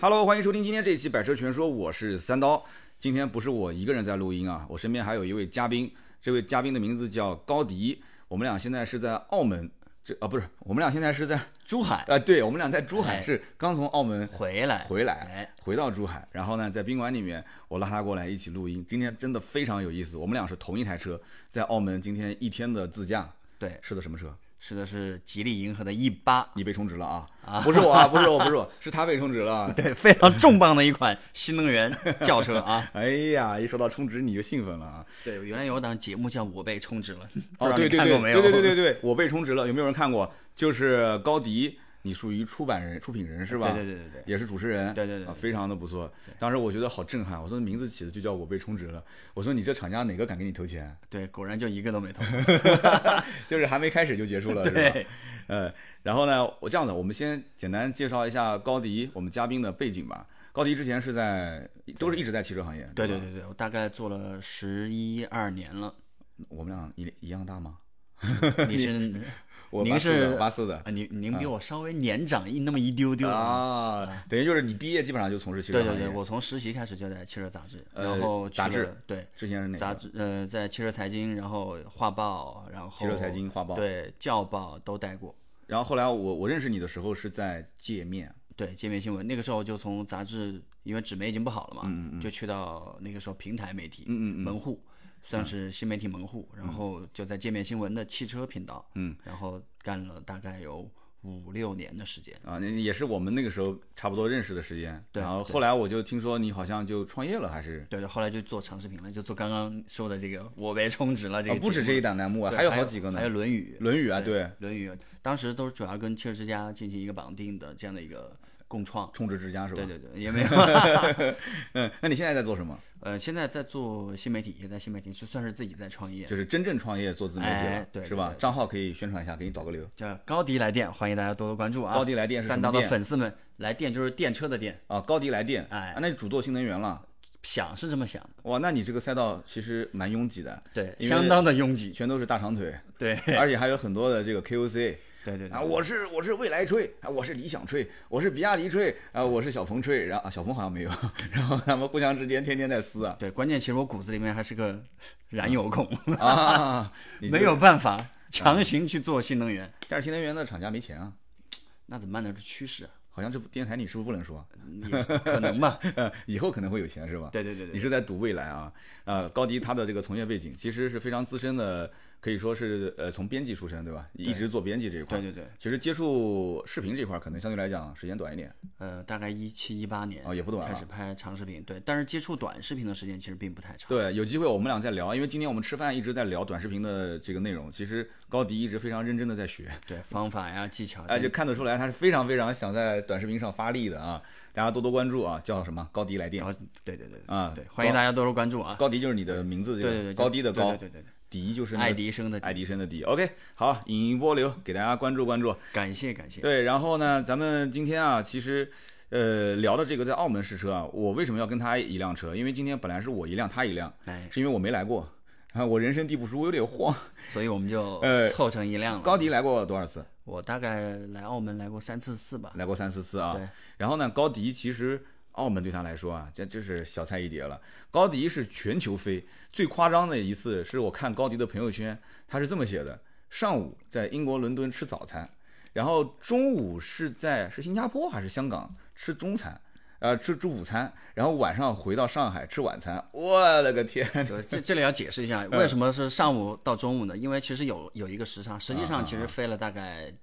Hello， 欢迎收听今天这一期《百车全说》，我是三刀。今天不是我一个人在录音啊，我身边还有一位嘉宾，这位嘉宾的名字叫高迪。我们俩现在是在澳门，不是，我们俩现在是在珠海。 对，我们俩在珠海，是刚从澳门回来， 回到珠海，然后呢，在宾馆里面，我拉他过来一起录音。今天真的非常有意思，我们俩是同一台车，在澳门今天一天的自驾。 对， 是的，什么车？ 是的，是吉利银河的E8。 你被充值了啊？不是我啊，不是我，是他被充值了。 对，非常重磅的一款新能源轿车啊！ 哎呀，一说到充值你就兴奋了啊！ 对，原来有档节目叫《我被充值了》， 哦，对，我被充值了，有没有人看过？就是高迪。你属于出品人是吧？ 对， 也是主持人。 对， 非常的不错。当时我觉得好震撼，我说名字起的就叫我被充值了。我说你这厂家哪个敢给你投钱？ 对，果然就一个都没投， 就是还没开始就结束了，是吧？然后呢，我这样的，我们先简单介绍一下高迪我们嘉宾的背景吧。高迪之前都是一直在汽车行业。 对，我大概做了11、12年了。 我们俩一样大吗？ 你是？ 您是84的， 您比我稍微年长那么一丢丢啊，等于就是你毕业基本上就从事汽车行业。 对，我从实习开始就在汽车杂志，然后杂志对， 之前是哪个杂志？在汽车财经，然后画报，然后汽车财经画报， 对，教报都带过。 然后后来我认识你的时候是在界面， 对，界面新闻，那个时候就从杂志，因为纸媒已经不好了嘛，就去到那个时候平台媒体，门户。算是新媒体门户，然后就在界面新闻的汽车频道，然后干了大概有5、6年的时间啊，那也是我们那个时候差不多认识的时间。 对， 然后后来我就听说你好像就创业了，还是？ 对，后来就做长视频了，就做刚刚说的这个我被充值了这个。 不止这一档栏目啊，还有好几个呢。 还有论语啊，对， 论语，当时都是主要跟汽车之家进行一个绑定的这样的一个共创。 充值之家是吧？ 对，也没有。 那你现在在做什么？ 现在在做新媒体，也在新媒体，就算是自己在创业， 就是真正创业做自媒体了， 对， 是吧？账号可以宣传一下，给你导个流。 叫高迪来电，欢迎大家多多关注啊！ 高迪来电是什么店？三刀的粉丝们，来电就是电车的电啊，高迪来电，那你主做新能源了？ 想是这么想的。 哇，那你这个赛道其实蛮拥挤的， 对，相当的拥挤， 全都是大长腿， 对， 而且还有很多的这个 KOC。 对啊，我是蔚来吹啊，我是理想吹，我是比亚迪吹啊，我是小鹏吹，然后小鹏好像没有，然后他们互相之间天天在撕啊。 对，关键其实我骨子里面还是个燃油控啊， 没有办法强行去做新能源， 但是新能源的厂家没钱啊， 那怎么办呢？是趋势。 好像这电台你是不是不能说？ 也可能吧， 以后可能会有钱是吧？ 对， 你是在赌未来啊？高迪他的这个从业背景其实是非常资深的，可以说是从编辑出身对吧？一直做编辑这一块。 对。 其实接触视频这块可能相对来讲时间短一点。 大概17、18年也不短开始拍长视频，对。但是接触短视频的时间其实并不太长。 对，有机会我们俩再聊，因为今天我们吃饭一直在聊短视频的这个内容。其实高迪一直非常认真的在学， 对方法呀、技巧， 就看得出来他是非常非常想在短视频上发力的啊！大家多多关注啊，叫什么？高迪来电。 对啊， 对，欢迎大家多多关注啊！ 高迪就是你的名字， 对， 高低的高， 对， 迪就是爱迪生的迪。OK， 好，引一波流，给大家关注， 感谢。 对，然后呢，咱们今天啊，其实聊的这个在澳门试车啊，我为什么要跟他一辆车？因为今天本来是我一辆，他一辆，是因为我没来过。我人生地不熟，我有点慌， 所以我们就凑成一辆了。 高迪来过多少次？ 我大概来澳门来过3次4吧。 来过3、4次啊。 对。 然后呢，高迪其实澳门对他来说啊，这是小菜一碟了。高迪是全球飞，最夸张的一次是我看高迪的朋友圈，他是这么写的：上午在英国伦敦吃早餐，然后中午是新加坡还是香港吃中餐。吃午餐，然后晚上回到上海吃晚餐，我的个天！ 这里要解释一下，为什么是上午到中午呢？因为其实有一个时差，实际上其实飞了大概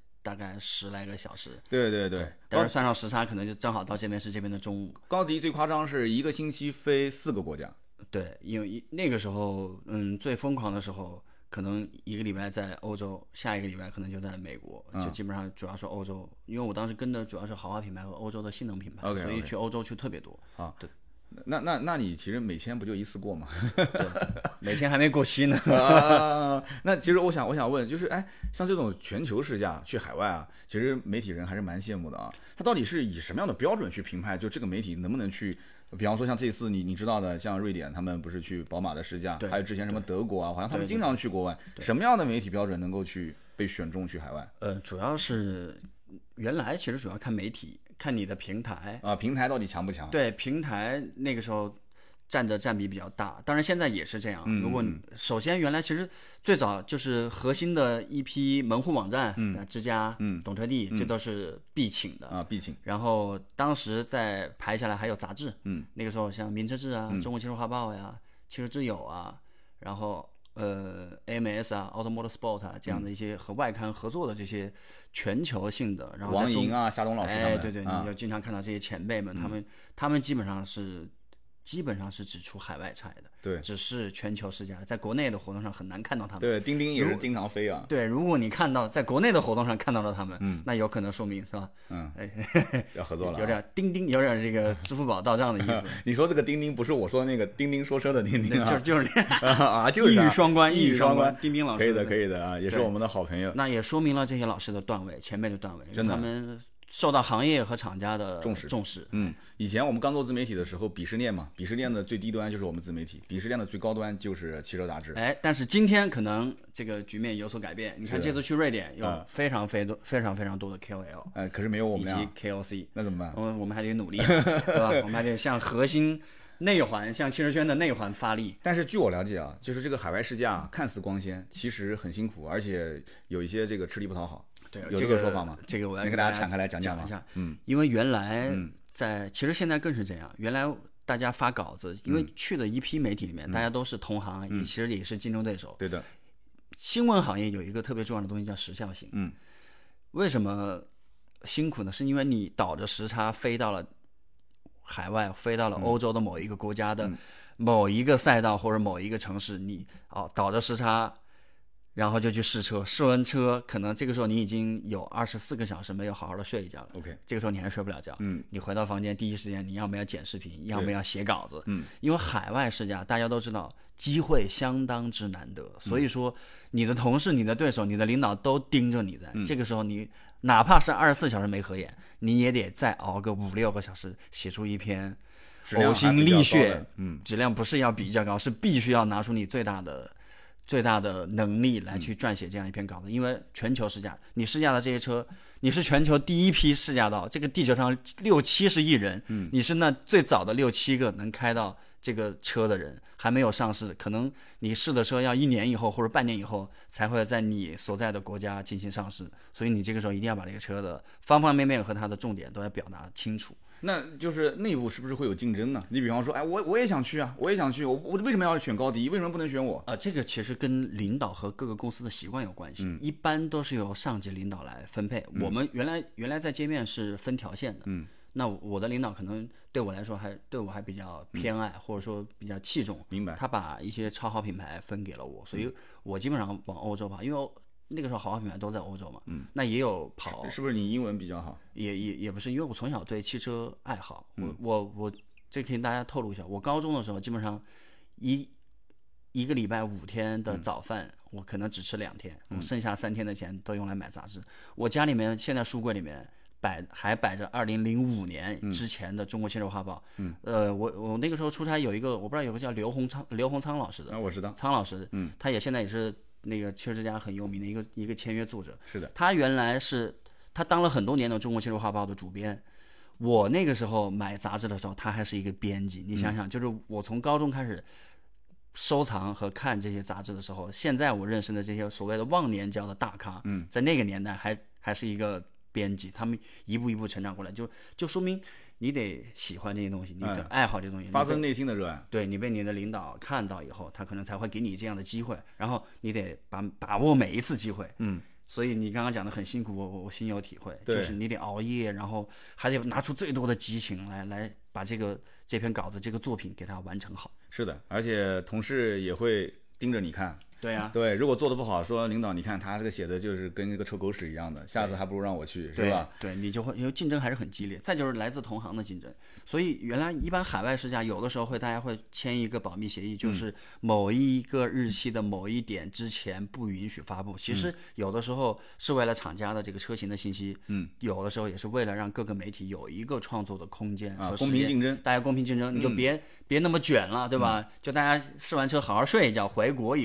10来个小时。 对， 但是算上时差，可能就正好到这边是这边的中午。 高迪最夸张是一个星期飞4个国家。 对，因为那个时候，最疯狂的时候。可能一个礼拜在欧洲，下一个礼拜可能就在美国，就基本上主要是欧洲，因为我当时跟的主要是豪华品牌和欧洲的性能品牌，所以去欧洲去特别多。对。 那你其实美签不就一次过吗？ 对，美签还没过期呢。 那其实我想问，就是像这种全球试驾去海外啊，其实媒体人还是蛮羡慕的啊。他到底是以什么样的标准去评判，就这个媒体能不能去？比方说像这次你知道的，像瑞典他们不是去宝马的试驾，还有之前什么德国啊，好像他们经常去国外。什么样的媒体标准能够去被选中去海外？ 主要是原来其实主要看媒体看你的平台啊，平台到底强不强？ 对，平台那个时候占比比较大，当然现在也是这样。如果首先原来其实最早就是核心的一批门户网站，之家、懂车帝，这都是必请的啊，必请。 然后当时再排下来还有杂志，那个时候像名车志啊、中国汽车画报呀、汽车之友啊，然后AMS 啊、Automotive Sport 啊这样的一些和外刊合作的这些全球性的，然后王莹啊、夏东老师他们， 对，你就经常看到这些前辈们，他们基本上是只出海外菜的， 对， 只是全球试驾，在国内的活动上很难看到他们。 对，钉钉也是经常飞啊。 对，如果你看到在国内的活动上看到了他们，那有可能说明是吧？ 要合作了， 有点钉钉，有点这个支付宝到账的意思。 你说这个钉钉不是我说那个钉钉说车的钉钉啊， 就是啊，就是一语双关， 一语双关。 钉钉老师可以的啊，也是我们的好朋友。 那也说明了这些老师的段位，前辈的段位， 真的， 他们受到行业和厂家的重视。 以前我们刚做自媒体的时候，鄙视链嘛，鄙视链的最低端就是我们自媒体，鄙视链的最高端就是汽车杂志。 但是今天可能这个局面有所改变。你看这次去瑞典有非常非常多的 KOL， 可是没有我们以及 KOC， 那怎么办？ 我们还得努力，对吧？我们还得向核心内环，向汽车圈的内环发力。 但是据我了解啊，就是这个海外试驾看似光鲜，其实很辛苦，而且有一些这个吃力不讨好。 对， 有这个说法吗？ 这个我要给大家展开来讲一下。因为原来其实现在更是这样。原来大家发稿子，因为去的一批媒体里面，大家都是同行，其实也是竞争对手。 对的。 新闻行业有一个特别重要的东西叫时效性。为什么辛苦呢？是因为你倒着时差飞到了海外，飞到了欧洲的某一个国家的某一个赛道或者某一个城市，你倒着时差。然后就去试车，试完车，可能这个时候你已经有24个小时没有好好的睡一觉了。 OK， 这个时候你还睡不了觉。你回到房间第一时间，你要不要剪视频，要不要写稿子？因为海外试驾，大家都知道机会相当之难得，所以说你的同事、你的对手、你的领导都盯着你在。这个时候你哪怕是24小时没合眼，你也得再熬个5-6个小时，写出一篇呕心沥血，质量不是要比较高，是必须要拿出你最大的能力来去撰写这样一篇稿子。因为全球试驾，你试驾的这些车，你是全球第一批试驾到这个地球上60-70亿人，你是那最早的6-7个能开到这个车的人，还没有上市，可能你试的车要1年以后或者半年以后才会在你所在的国家进行上市，所以你这个时候一定要把这个车的方方面面和它的重点都要表达清楚。 那就是内部是不是会有竞争呢？你比方说，我也想去啊，我为什么要选高迪？为什么不能选我？ 这个其实跟领导和各个公司的习惯有关系。一般都是由上级领导来分配。我们原来在界面是分条线的。那我的领导可能对我来说对我还比较偏爱，或者说比较器重。 明白。 他把一些超好品牌分给了我，所以我基本上往欧洲跑，因为那个时候豪华品牌都在欧洲嘛，那也有跑， 是不是你英文比较好？ 也不是，因为我从小对汽车爱好，我这可以大家透露一下，我高中的时候基本上一个礼拜5天的早饭，我可能只吃2天，我剩下3天的钱都用来买杂志。我家里面现在书柜里面还摆着2005年之前的《中国汽车画报》。我那个时候出差有一个，我不知道有个叫刘洪仓老师的， 我知道仓老师，他也现在也是那个汽车之家很有名的一个签约作者。 是的， 他原来他当了很多年的《中国汽车画报》的主编。我那个时候买杂志的时候，他还是一个编辑。你想想，就是我从高中开始收藏和看这些杂志的时候，现在我认识的这些所谓的忘年交的大咖，在那个年代还是一个编辑，他们一步一步成长过来，就说明你得喜欢这些东西，你得爱好这些东西， 发自内心的热爱。 对，你被你的领导看到以后，他可能才会给你这样的机会，然后你得把握每一次机会。所以你刚刚讲的很辛苦，我心有体会，就是你得熬夜，然后还得拿出最多的激情来把这篇稿子这个作品给它完成好。 是的，而且同事也会盯着你看。 对啊， 对，如果做的不好，说领导你看他这个写的就是跟那个臭狗屎一样的，下次还不如让我去，是吧？ 对，你就会因为竞争还是很激烈，再就是来自同行的竞争。所以原来一般海外试驾有的时候大家会签一个保密协议，就是某一个日期的某一点之前不允许发布。其实有的时候是为了厂家的这个车型的信息，有的时候也是为了让各个媒体有一个创作的空间和时间， 公平竞争， 大家公平竞争，你就别那么卷了，对吧？就大家试完车好好睡一觉，回国以后回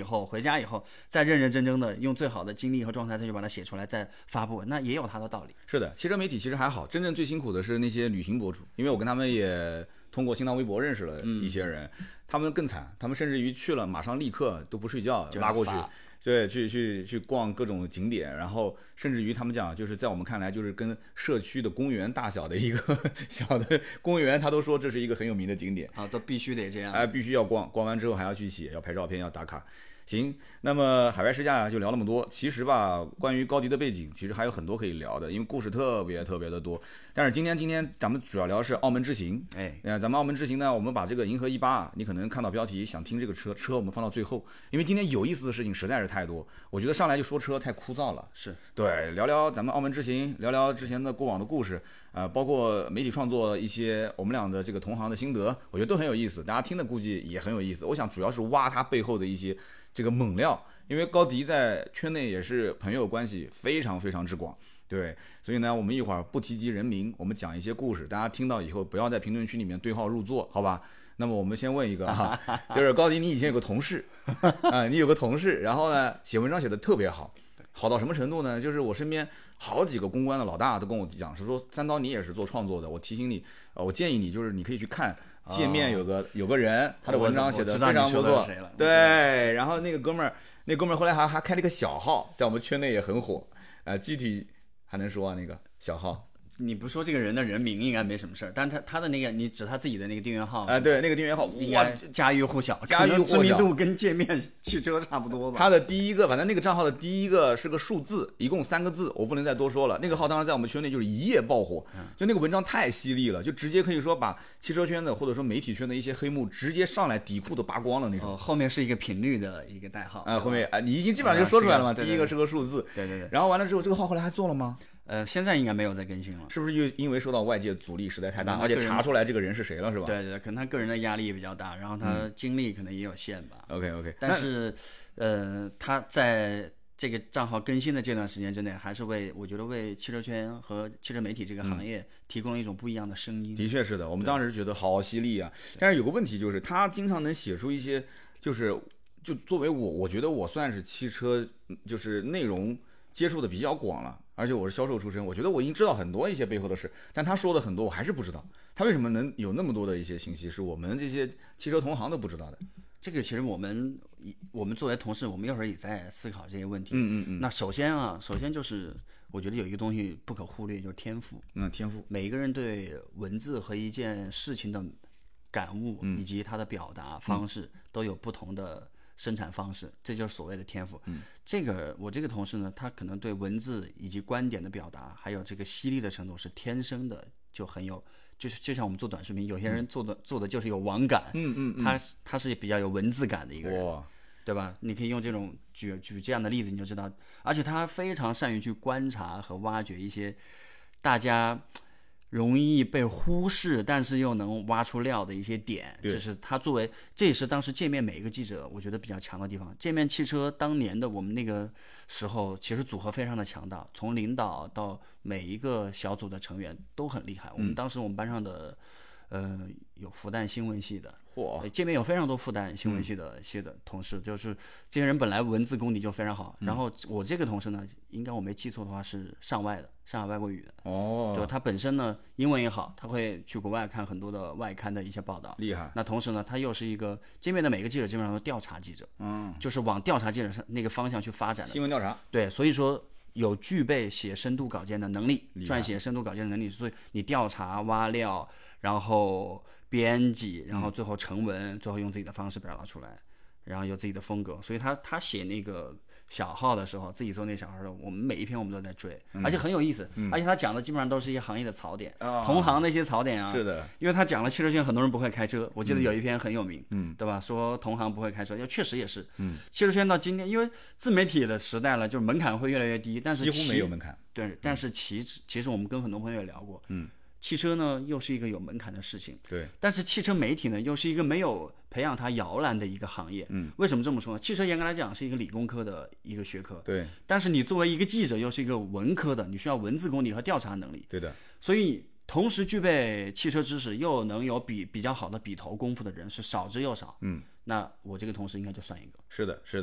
家以后，再认认真真的用最好的精力和状态再去把它写出来，再发布，那也有它的道理。 是的，汽车媒体其实还好，真正最辛苦的是那些旅行博主，因为我跟他们也通过新浪微博认识了一些人，他们更惨，他们甚至于去了马上立刻都不睡觉拉过去。对，去逛各种景点，然后甚至于他们讲，就是在我们看来，就是跟社区的公园大小的一个小的公园，他都说这是一个很有名的景点啊，都必须得这样， 必须要逛，逛完之后还要去写，要拍照片，要打卡。行，那么海外试驾就聊那么多。其实吧，关于高迪的背景，其实还有很多可以聊的，因为故事特别的多。但是今天咱们主要聊的是澳门之行。咱们澳门之行呢，我们把这个银河188，你可能看到标题想听这个车我们放到最后，因为今天有意思的事情实在是太多，我觉得上来就说车太枯燥了。 是对，聊聊咱们澳门之行，聊聊之前的过往的故事，包括媒体创作一些我们俩的这个同行的心得，我觉得都很有意思，大家听的估计也很有意思。我想主要是挖它背后的一些这个猛料，因为高迪在圈内也是朋友关系非常之广，对，所以呢，我们一会儿不提及人名，我们讲一些故事，大家听到以后不要在评论区里面对号入座，好吧？那么我们先问一个哈，就是高迪，你以前有个同事你有个同事，然后呢写文章写得特别好到什么程度呢？就是我身边好几个公关的老大都跟我讲，是说三刀你也是做创作的，我提醒你，我建议你就是你可以去看。界面有个人，他的文章写得非常不错。对，然后那哥们儿后来还开了一个小号，在我们圈内也很火。具体还能说那个小号？ 你不说这个人的人名应该没什么事儿，但是他的那个你指他自己的那个订阅号对，那个订阅号哇家喻户晓，知名度跟界面汽车差不多吧。 他的第一个，反正那个账号的第一个是个数字，一共3个字，我不能再多说了。那个号当然在我们圈内就是一夜爆火，就那个文章太犀利了，就直接可以说把汽车圈的或者说媒体圈的一些黑幕直接上来底裤都扒光了那种。 后面是一个频率的一个代号后面你已经基本上就说出来了嘛。第一个是个数字， 对。 然后完了之后，这个号后来还做了吗？ 现在应该没有再更新了， 是不是因为受到外界阻力实在太大，而且查出来这个人是谁了，是吧？ 对，可能他个人的压力也比较大，然后他精力可能也有限吧。 OK， 但是他在这个账号更新的这段时间之内，还是我觉得为汽车圈和汽车媒体这个行业提供了一种不一样的声音。 的确是的，我们当时觉得好犀利啊。但是有个问题就是，他经常能写出一些，就作为我觉得我算是汽车就是内容接触的比较广了，而且我是销售出身，我觉得我已经知道很多一些背后的事，但他说的很多我还是不知道，他为什么能有那么多的一些信息是我们这些汽车同行都不知道的？ 这个其实我们作为同事，我们一会儿也在思考这些问题。那首先就是我觉得有一个东西不可忽略，就是天赋。 天赋。 每一个人对文字和一件事情的感悟以及他的表达方式都有不同的生产方式，这就是所谓的天赋。我这个同事呢，他可能对文字以及观点的表达，还有这个犀利的程度是天生的，就很有，就像我们做短视频，有些人做的就是有网感，他是比较有文字感的一个人，对吧？你可以用这种举这样的例子，你就知道，而且他非常善于去观察和挖掘一些大家容易被忽视，但是又能挖出料的一些点，就是他这也是当时界面每一个记者我觉得比较强的地方。界面汽车当年的我们那个时候，其实组合非常的强大，从领导到每一个小组的成员都很厉害。我们当时我们班上的有复旦新闻系的，界面有非常多复旦新闻系的同事，就是这些人本来文字功底就非常好。然后我这个同事呢，应该我没记错的话是上海外国语的，对，他本身呢英文也好，他会去国外看很多的外刊的一些报道， 厉害。 那同时呢，他又是一个界面的每个记者基本上都调查记者，就是往调查记者那个方向去发展的新闻调查， 对，所以说有具备写深度稿件的能力，撰写深度稿件的能力，所以你调查挖料，然后编辑，然后最后成文，最后用自己的方式表达出来，然后有自己的风格。所以他写那个小号的时候，自己做那小号的时候，我们每一篇我们都在追，而且很有意思，而且他讲的基本上都是一些行业的槽点，同行的一些槽点啊。 是的， 因为他讲了汽车圈很多人不会开车，我记得有一篇很有名，对吧？说同行不会开车，确实也是，汽车圈到今天，因为自媒体的时代了，就是门槛会越来越低，但是几乎没有门槛。 对，但是其实我们跟很多朋友也聊过，汽车呢又是一个有门槛的事情， 对， 但是汽车媒体呢又是一个没有培养它摇篮的一个行业。为什么这么说呢？汽车严格来讲是一个理工科的一个学科， 对， 但是你作为一个记者又是一个文科的，你需要文字功底和调查能力， 对的， 所以同时具备汽车知识又能有比较好的笔头功夫的人是少之又少。那我这个同事应该就算一个。 是的，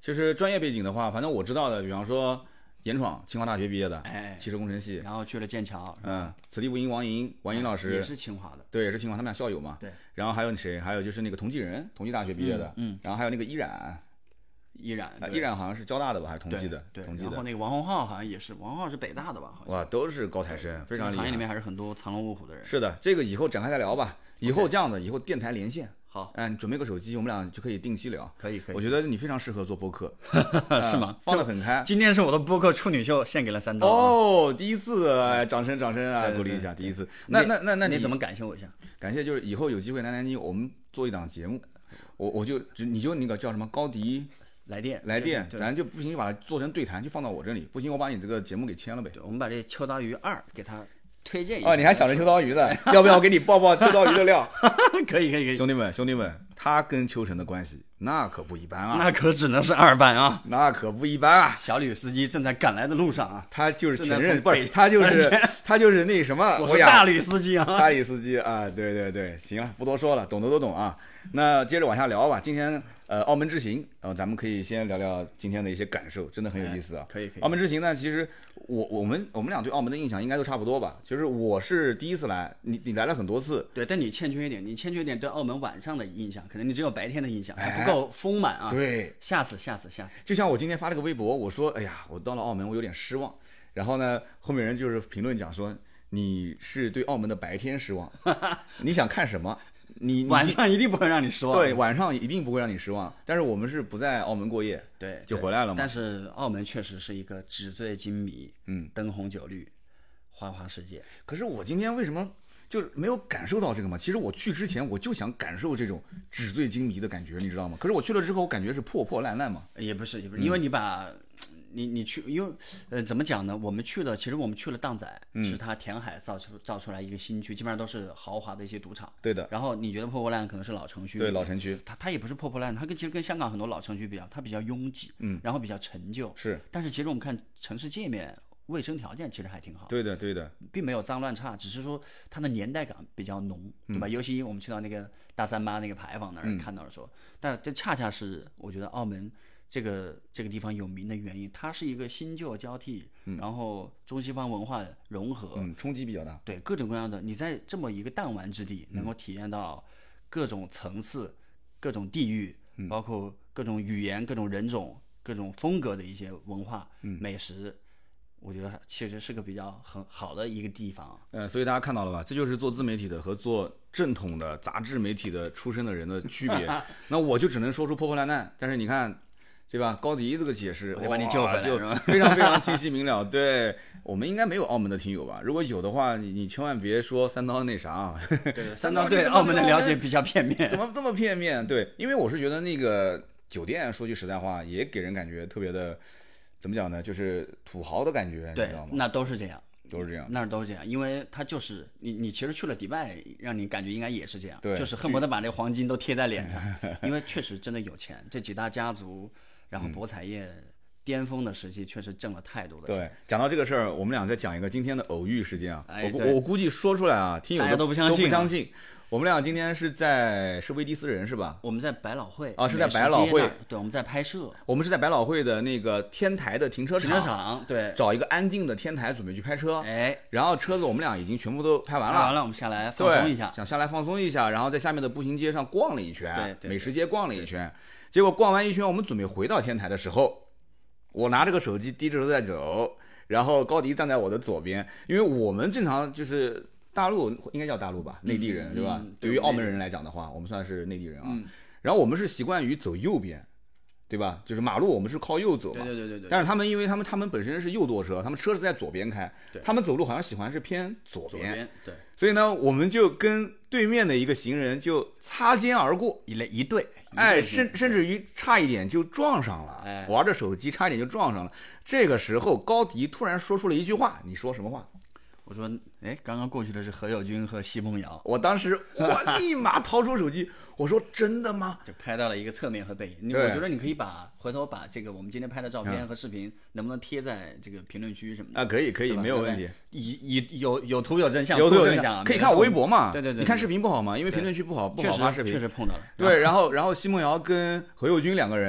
其实专业背景的话，反正我知道的，比方说严闯，清华大学毕业的，汽车工程系， 然后去了剑桥， 此地无银王莹老师也是清华的， 对，也是清华，他们俩校友嘛。 对。 然后还有谁？还有就是那个同济人，同济大学毕业的，然后还有那个依然好像是交大的吧，还是同济的？ 对。 同济的。 然后那个王洪浩好像也是，王洪浩是北大的吧？好像。 哇，都是高材生，非常厉害。 行业里面还是很多藏龙卧虎的人。 是的，这个以后展开再聊吧。以后这样的，以后电台连线。 好， 你准备个手机，我们俩就可以定期聊。 可以。 我觉得你非常适合做播客， 是吗？ 放得很开。 今天是我的播客处女秀，献给了三刀。 哦，第一次，掌声啊，鼓励一下，第一次。那你怎么感谢我一下？ 感谢就是以后有机会来南京，我们做一档节目，你就那个叫什么高迪来电， 咱就不行就把它做成对谈，就放到我这里，不行我把你这个节目给签了呗。 对，我们把这秋刀鱼2给他推荐一下。你还想着秋刀鱼的？要不要我给你爆秋刀鱼的料？ 可以。 兄弟们，他跟秋晨的关系那可不一般啊， 那可只能是2班啊， 那可不一般啊。 小吕司机正在赶来的路上啊， 他就是前任，不是他就是那什么， 我是大吕司机啊， 大吕司机啊，对，行了，不多说了，懂的都懂啊。那接着往下聊吧，今天澳门之行，咱们可以先聊聊今天的一些感受，真的很有意思啊。 可以。 澳门之行呢，其实我们俩对澳门的印象应该都差不多吧，就是我是第一次来，你来了很多次， 对，但你欠缺一点对澳门晚上的印象，可能你只有白天的印象，还不够丰满啊。 对， 下次。 就像我今天发了个微博，我说，哎呀，我到了澳门，我有点失望。然后呢，后面人就是评论讲说，你是对澳门的白天失望，你想看什么？你晚上一定不会让你失望。 对，晚上一定不会让你失望。但是我们是不在澳门过夜， 对， 就回来了嘛。 但是澳门确实是一个纸醉金迷，灯红酒绿，花花世界。 可是我今天为什么就没有感受到这个嘛？其实我去之前我就想感受这种纸醉金迷的感觉，你知道吗？可是我去了之后，我感觉是破破烂烂嘛。 也不是，因为你把。你去，因为怎么讲呢？其实我们去了荡仔，是它填海造出来一个新区，基本上都是豪华的一些赌场。 对的。 然后你觉得破破烂可能是老城区， 对，老城区。 它也不是破破烂，它其实跟香港很多老城区比较，它比较拥挤，然后比较陈旧。 是。 但是其实我们看城市界面，卫生条件其实还挺好。 对的， 并没有脏乱差，只是说它的年代感比较浓，对吧？尤其我们去到那个大三巴那个牌坊那儿看到的时候，但这恰恰是我觉得澳门。这个地方有名的原因，它是一个新旧交替，然后中西方文化融合， 冲击比较大。 对，各种各样的，你在这么一个弹丸之地，能够体验到各种层次、各种地域，包括各种语言、各种人种、各种风格的一些文化、美食，我觉得其实是个比较很好的一个地方。 所以大家看到了吧？这就是做自媒体的和做正统的杂志媒体的出身的人的区别。那我就只能说出破破烂烂，但是你看。对吧？高迪这个解释， 我把你救回来， 就非常非常清晰明了。对，我们应该没有澳门的听友吧？如果有的话，你千万别说三刀那啥啊。 对，三刀对澳门的了解比较片面。 怎么这么片面？对，因为我是觉得那个酒店，说句实在话，也给人感觉特别的，怎么讲呢？就是土豪的感觉， 对， 你知道吗？ 那都是这样。那儿都是这样，因为它就是你其实去了迪拜，让你感觉应该也是这样，就是恨不得把那黄金都贴在脸上，因为确实真的有钱，这几大家族，然后博彩业巅峰的时期确实挣了太多的钱。 对，讲到这个事儿，我们俩再讲一个今天的偶遇事件啊，我估计说出来啊，听友都不相信。 我们俩今天是威迪斯人是吧？ 我们在百老汇啊，是在百老汇。 对，我们在拍摄。 我们是在百老汇的那个天台的停车场，对， 找一个安静的天台准备去拍车。 哎， 然后车子我们俩已经全部都拍完了， 我们下来放松一下， 想下来放松一下，然后在下面的步行街上逛了一圈， 对， 美食街逛了一圈。结果逛完一圈，我们准备回到天台的时候，我拿着个手机低着头在走，然后高迪站在我的左边，因为我们正常就是。大陆应该叫大陆吧，内地人对吧？对于澳门人来讲的话，我们算是内地人啊。然后我们是习惯于走右边，对吧？就是马路我们是靠右走嘛。 对。 但是他们因为他们本身是右舵车，他们车是在左边开，他们走路好像喜欢是偏左边。 对。 所以呢，我们就跟对面的一个行人就擦肩而过， 一对。 哎，甚至于差一点就撞上了。哎，玩着手机差一点就撞上了。这个时候，高迪突然说出了一句话，你说什么话？ 我说，哎，刚刚过去的是何猷君和奚梦瑶。 我当时我立马掏出手机，我说真的吗？ 就拍到了一个侧面和背影。我觉得你可以回头把这个我们今天拍的照片和视频，能不能贴在这个评论区什么的？ 啊，可以，没有问题。 有图有真相， 有图有真相， 可以看我微博嘛？ 对。 你看视频不好吗？因为评论区不好发视频。 确实碰到了。 对，然后奚梦瑶跟何猷君两个人。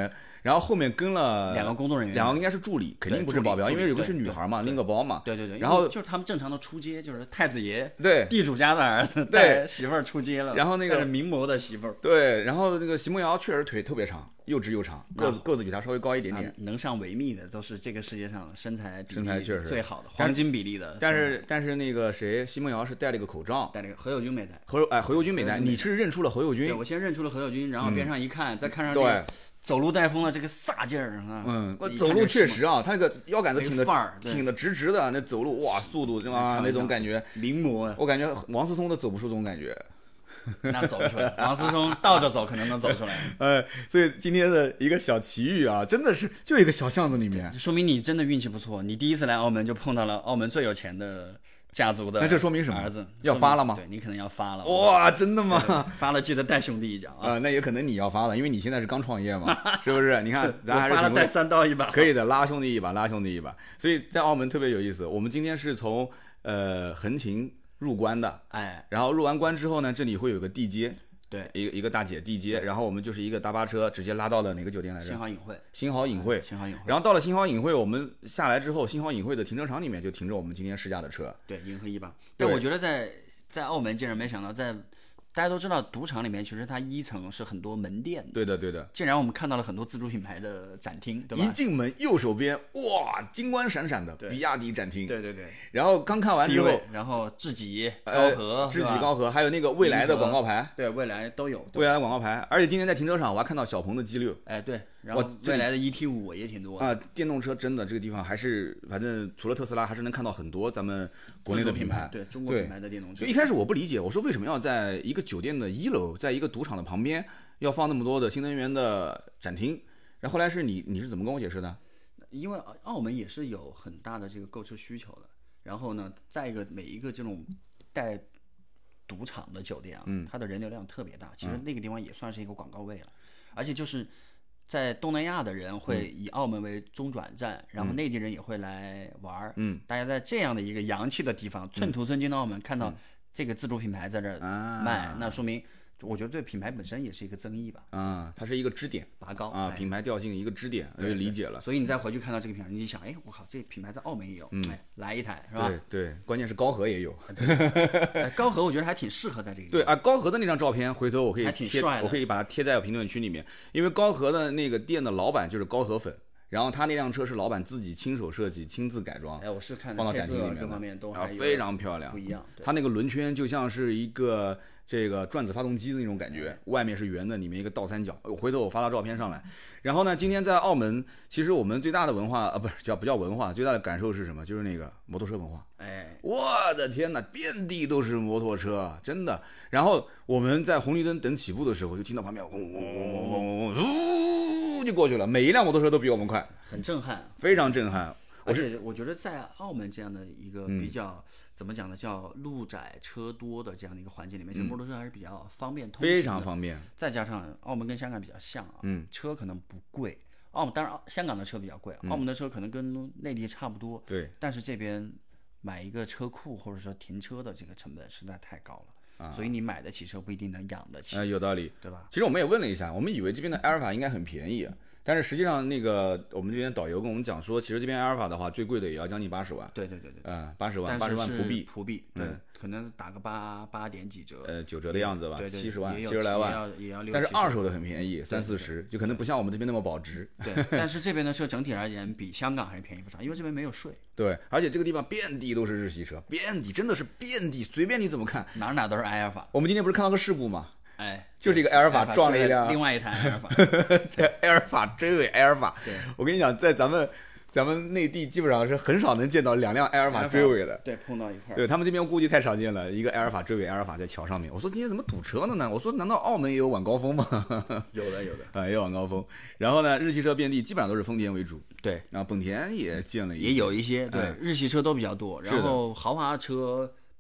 然后后面跟了 2个工作人员， 2个应该是助理，肯定不是保镖，因为有个是女孩嘛，拎个包嘛。 对对对。 然后就是他们正常的出街，就是太子爷对地主家的儿子对媳妇儿出街了， 然后那个名模的媳妇儿。 对，然后那个席梦瑶确实腿特别长，又直又长，个子比他稍微高一点点。 能上维密的都是这个世界上身材确实最好的黄金比例的。 但是那个谁，席梦瑶是戴了一个口罩， 戴了个何猷君没戴。 何猷君没戴，你是认出了何猷君？ 对，我先认出了何猷君，然后边上一看，再看上对。 走路带风的这个飒劲儿啊！ 走路确实啊，他那个腰杆子挺的直直的，那走路哇，速度是吧？那种感觉， 临摹。 我感觉王思聪都走不出这种感觉。 那走不出来，王思聪倒着走可能能走出来。 所以今天的一个小奇遇啊，真的是就一个小巷子里面， 说明你真的运气不错。你第一次来澳门就碰到了澳门最有钱的家族的， 那这说明什么？ 儿子要发了吗？ 对，你可能要发了。 哇，真的吗？ 发了记得带兄弟一脚啊！ 那也可能你要发了，因为你现在是刚创业嘛，是不是？你看咱还是发了带3刀一把， 可以的，拉兄弟一把，拉兄弟一把。所以在澳门特别有意思。我们今天是从横琴入关的，然后入完关之后呢，这里会有个地接。 对， 一个大姐地接，然后我们就是一个大巴车直接拉到了哪个酒店来着？ 新濠影汇。 新濠影汇。然后到了新濠影汇，我们下来之后，新濠影汇的停车场里面就停着我们今天试驾的车。 对，银河1八。但我觉得在澳门竟然没想到大家都知道，赌场里面其实它1层是很多门店。 对的。 竟然我们看到了很多自主品牌的展厅，对吧？ 一进门右手边，哇，金光闪闪的比亚迪展厅。 对。 然后刚看完之后， 然后智己、高和， 还有那个蔚来的广告牌。 对，蔚来都有。 蔚来的广告牌，而且今天在停车场我还看到小鹏的 G6。 对。然后未来的 ET5 也挺多啊，电动车真的这个地方还是，反正除了特斯拉，还是能看到很多咱们国内的品牌， 对中国品牌的电动车。 就一开始我不理解，我说为什么要在一个酒店的1楼，在一个赌场的旁边要放那么多的新能源的展厅？然后后来是你是怎么跟我解释的？ 因为澳门也是有很大的这个购车需求的，然后呢，再一个每一个这种带赌场的酒店啊，它的人流量特别大，其实那个地方也算是一个广告位了，而且就是在东南亚的人会以澳门为中转站，然后内地人也会来玩，大家在这样的一个洋气的地方，寸土寸金的澳门看到这个自主品牌在这儿卖，那说明我觉得对品牌本身也是一个增益吧。 它是一个支点， 拔高品牌调性一个支点，我就理解了。 所以你再回去看到这个品牌，你想，我靠，这品牌在澳门也有，来一台是吧？ 对，关键是高和也有。 高和我觉得还挺适合在这个地方。 对高和的那张照片，回头我可以还挺帅的， 我可以把它贴在评论区里面，因为高和的那个店的老板就是高和粉。然后他那辆车是老板自己亲手设计、亲自改装， 我是看放到展厅里面各方面都还非常漂亮， 不一样。 它那个轮圈就像是一个这个转子发动机的那种感觉，外面是圆的，里面一个倒三角。回头我发到照片上来。然后呢，今天在澳门，其实我们最大的文化不叫文化，最大的感受是什么？就是那个摩托车文化。我的天哪，遍地都是摩托车，真的。然后我们在红绿灯等起步的时候，就听到旁边嗡嗡嗡嗡嗡嗡嗡，就过去了，每一辆摩托车都比我们快， 很震撼， 非常震撼。 而且我觉得在澳门这样的一个比较怎么讲呢，叫路窄车多的这样的一个环境里面，其实摩托车还是比较方便通勤的， 非常方便。 再加上澳门跟香港比较像啊，车可能不贵。当然香港的车比较贵，澳门的车可能跟内地差不多。 对， 但是这边买一个车库或者说停车的这个成本实在太高了。所以你买得起车不一定能养得起。 有道理， 对吧？ 其实我们也问了一下，我们以为这边的阿尔法应该很便宜，但是实际上那个我们这边导游跟我们讲说，其实这边阿尔法的话最贵的也要将近80万。 对 ，80万葡币， 对，可能打个8点几折 ，9折的样子吧，70万 ，70 来万也要60。 但是二手的很便宜，30-40，就可能不像我们这边那么保值。 对，但是这边的车整体而言比香港还是便宜不少，因为这边没有税。 对，而且这个地方遍地都是日系车，真的是遍地，随便你怎么看， 哪都是埃尔法。 我们今天不是看到个事故吗？ 就是一个埃尔法撞了一辆另外一台埃尔法， 埃尔法追尾埃尔法。我跟你讲，在咱们内地基本上是很少能见到2辆埃尔法追尾的， 对，碰到一块。 对他们这边估计太常见了，一个埃尔法追尾埃尔法在桥上面。我说今天怎么堵车了呢？我说难道澳门也有晚高峰吗？ 有的也有晚高峰。然后呢，日系车遍地，基本上都是丰田为主。 对， 然后本田也建了也有一些，对，日系车都比较多。然后豪华车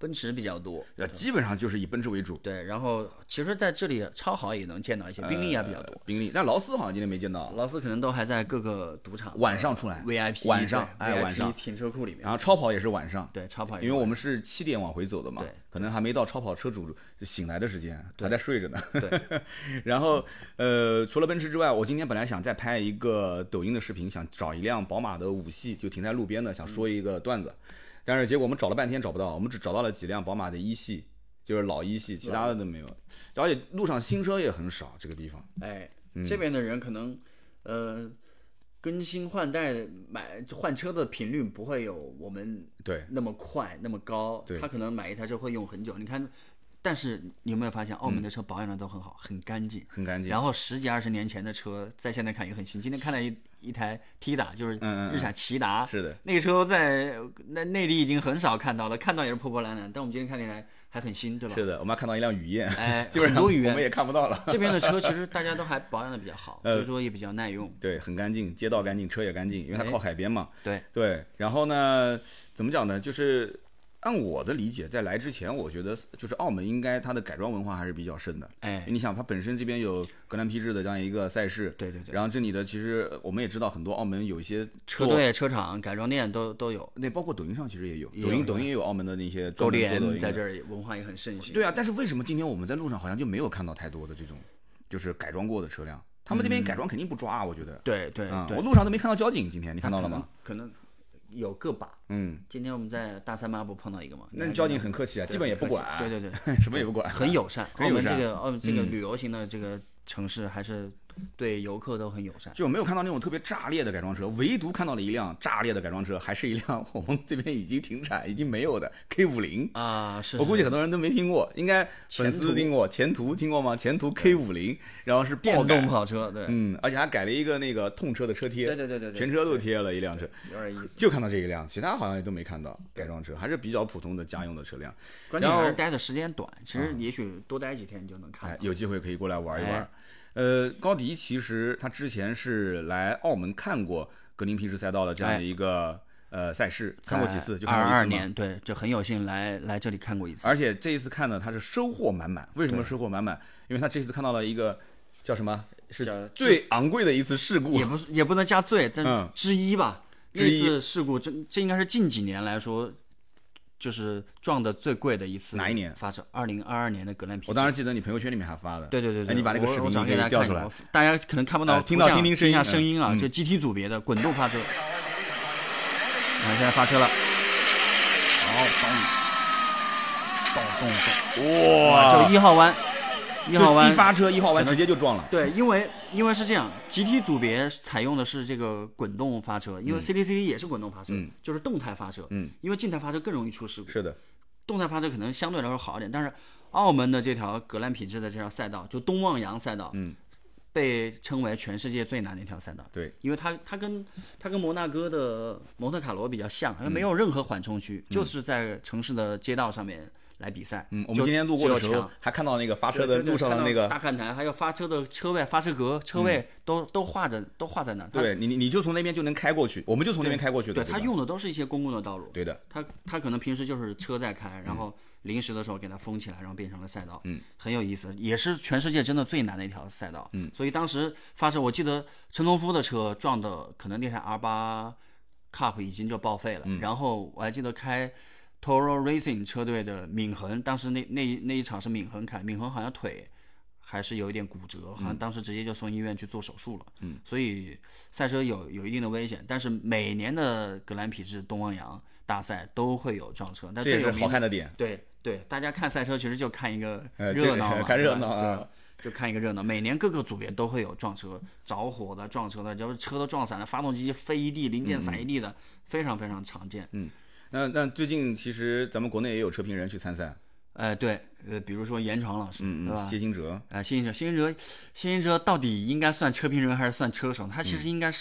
奔驰比较多， 基本上就是以奔驰为主。 对，然后其实在这里超好也能见到一些宾利啊比较多， 宾利，但劳斯好像今天没见到， 劳斯可能都还在各个赌场晚上出来 VIP 晚上晚上停车库里面， 然后超跑也是晚上， 对，超跑也是晚上， 因为我们是7点往回走的嘛， 对， 可能还没到超跑车主醒来的时间，还在睡着呢。 对， 然后除了奔驰之外，我今天本来想再拍一个抖音的视频，想找一辆宝马的5系，就停在路边的，想说一个段子。但是结果我们找了半天找不到，我们只找到了几辆宝马的1系，就是老1系，其他的都没有。而且路上新车也很少，这个地方。 这边的人可能更新换代换车的频率不会有我们那么快那么高，他可能买一台车会用很久。你看，但是你有没有发现澳门的车保养的都很好，很干净， 很干净。 然后10几20年前的车，在现在看也很新。今天看了一台 Tida， 就是日产骐达， 是的， 那个车在内地已经很少看到了，看到也是破破烂烂。但我们今天看那台还很新，对吧？ 是的，我们还看到一辆雨燕，基本上我们也看不到了。 这边的车其实大家都还保养的比较好，所以说也比较耐用。 对，很干净，街道干净，车也干净，因为它靠海边嘛。 对。 然后呢，怎么讲呢？就是按我的理解，在来之前，我觉得就是澳门应该它的改装文化还是比较深的。你想，它本身这边有格兰披治的这样一个赛事， 对。 然后这里的其实我们也知道，很多澳门有一些车队、车厂、改装店都有。 那包括抖音上其实也有，抖音也有澳门的那些购联在这儿文化也很盛行。 对啊，但是为什么今天我们在路上好像就没有看到太多的这种就是改装过的车辆？他们这边改装肯定不抓，我觉得。 对。 我路上都没看到交警，今天你看到了吗？ 可能有个把，今天我们在大三巴不碰到一个吗？ 那交警很客气啊，基本也不管， 对， 什么也不管， 很友善。澳门这个旅游型的这个城市还是对游客都很友善。 就没有看到那种特别炸裂的改装车，唯独看到了一辆炸裂的改装车，还是一辆我们这边已经停产、已经没有的 K50 啊。是我估计很多人都没听过，应该粉丝听过，前途听过吗？前途 K50，然后是电动跑车，对， 而且还改了一个那个痛车的车贴， 对， 全车都贴了一辆车， 有点意思。 就看到这一辆，其他好像也都没看到改装车，还是比较普通的家用的车辆。 关键还是待的时间短，其实也许多待几天就能看到。 有机会可以过来玩一玩。高迪其实他之前是来澳门看过格林披治赛道的这样的一个赛事，看过几次，就看过一次 22年，对，就很有幸来这里看过一次。 而且这一次看呢，他是收获满满。为什么收获满满？因为他这次看到了一个叫什么，是最昂贵的一次事故， 也不能加最，但之一吧。那次事故，这应该是近几年来说，就是撞的最贵的一次。 哪一年发生？2022年的格兰披治。 我当时记得你朋友圈里面还发的。 对。 你把那个视频给调出来， 大家可能看不到， 听一下声音啊，就 GT 组别的滚动发车。现在发车了。咚，哇！就1号弯。1号弯一发车，1号弯直接就撞了。 对，因为是这样 ，GT 组别采用的是这个滚动发车，因为 CTC 也是滚动发车，就是动态发车。因为静态发车更容易出事故。 是的， 动态发车可能相对来说好一点，但是澳门的这条格兰披治的这条赛道，就东望洋赛道，被称为全世界最难的一条赛道。 对， 因为它跟摩纳哥的蒙特卡罗比较像，它没有任何缓冲区，就是在城市的街道上面来比赛。 我们今天路过的时候还看到那个发车的路上的那个大看台，还有发车的车位、发车格、车位都画在那。 对，你就从那边就能开过去，我们就从那边开过去的。 对，他用的都是一些公共的道路。 对的， 他可能平时就是车在开，然后临时的时候给它封起来，然后变成了赛道。很有意思，也是全世界真的最难的一条赛道。所以当时发车，我记得陈同夫的车撞的，可能那台 R8 Cup 已经就报废了。然后我还记得开Toro Racing 车队的闵恒，当时那一场是闵恒开，闵恒好像腿还是有一点骨折，好像当时直接就送医院去做手术了。所以赛车有一定的危险，但是每年的格兰披治东望洋大赛都会有撞车，但这也是好看的点。 对，大家看赛车其实就看一个热闹嘛， 看热闹啊。 就看一个热闹，每年各个组别都会有撞车、着火的、撞车的，就是车都撞散了，发动机飞一地，零件散一地的，非常非常常见。 那最近其实咱们国内也有车评人去参赛。 对，比如说严闯老师，对吧？ 谢金哲， 谢金哲到底应该算车评人还是算车手？他其实应该是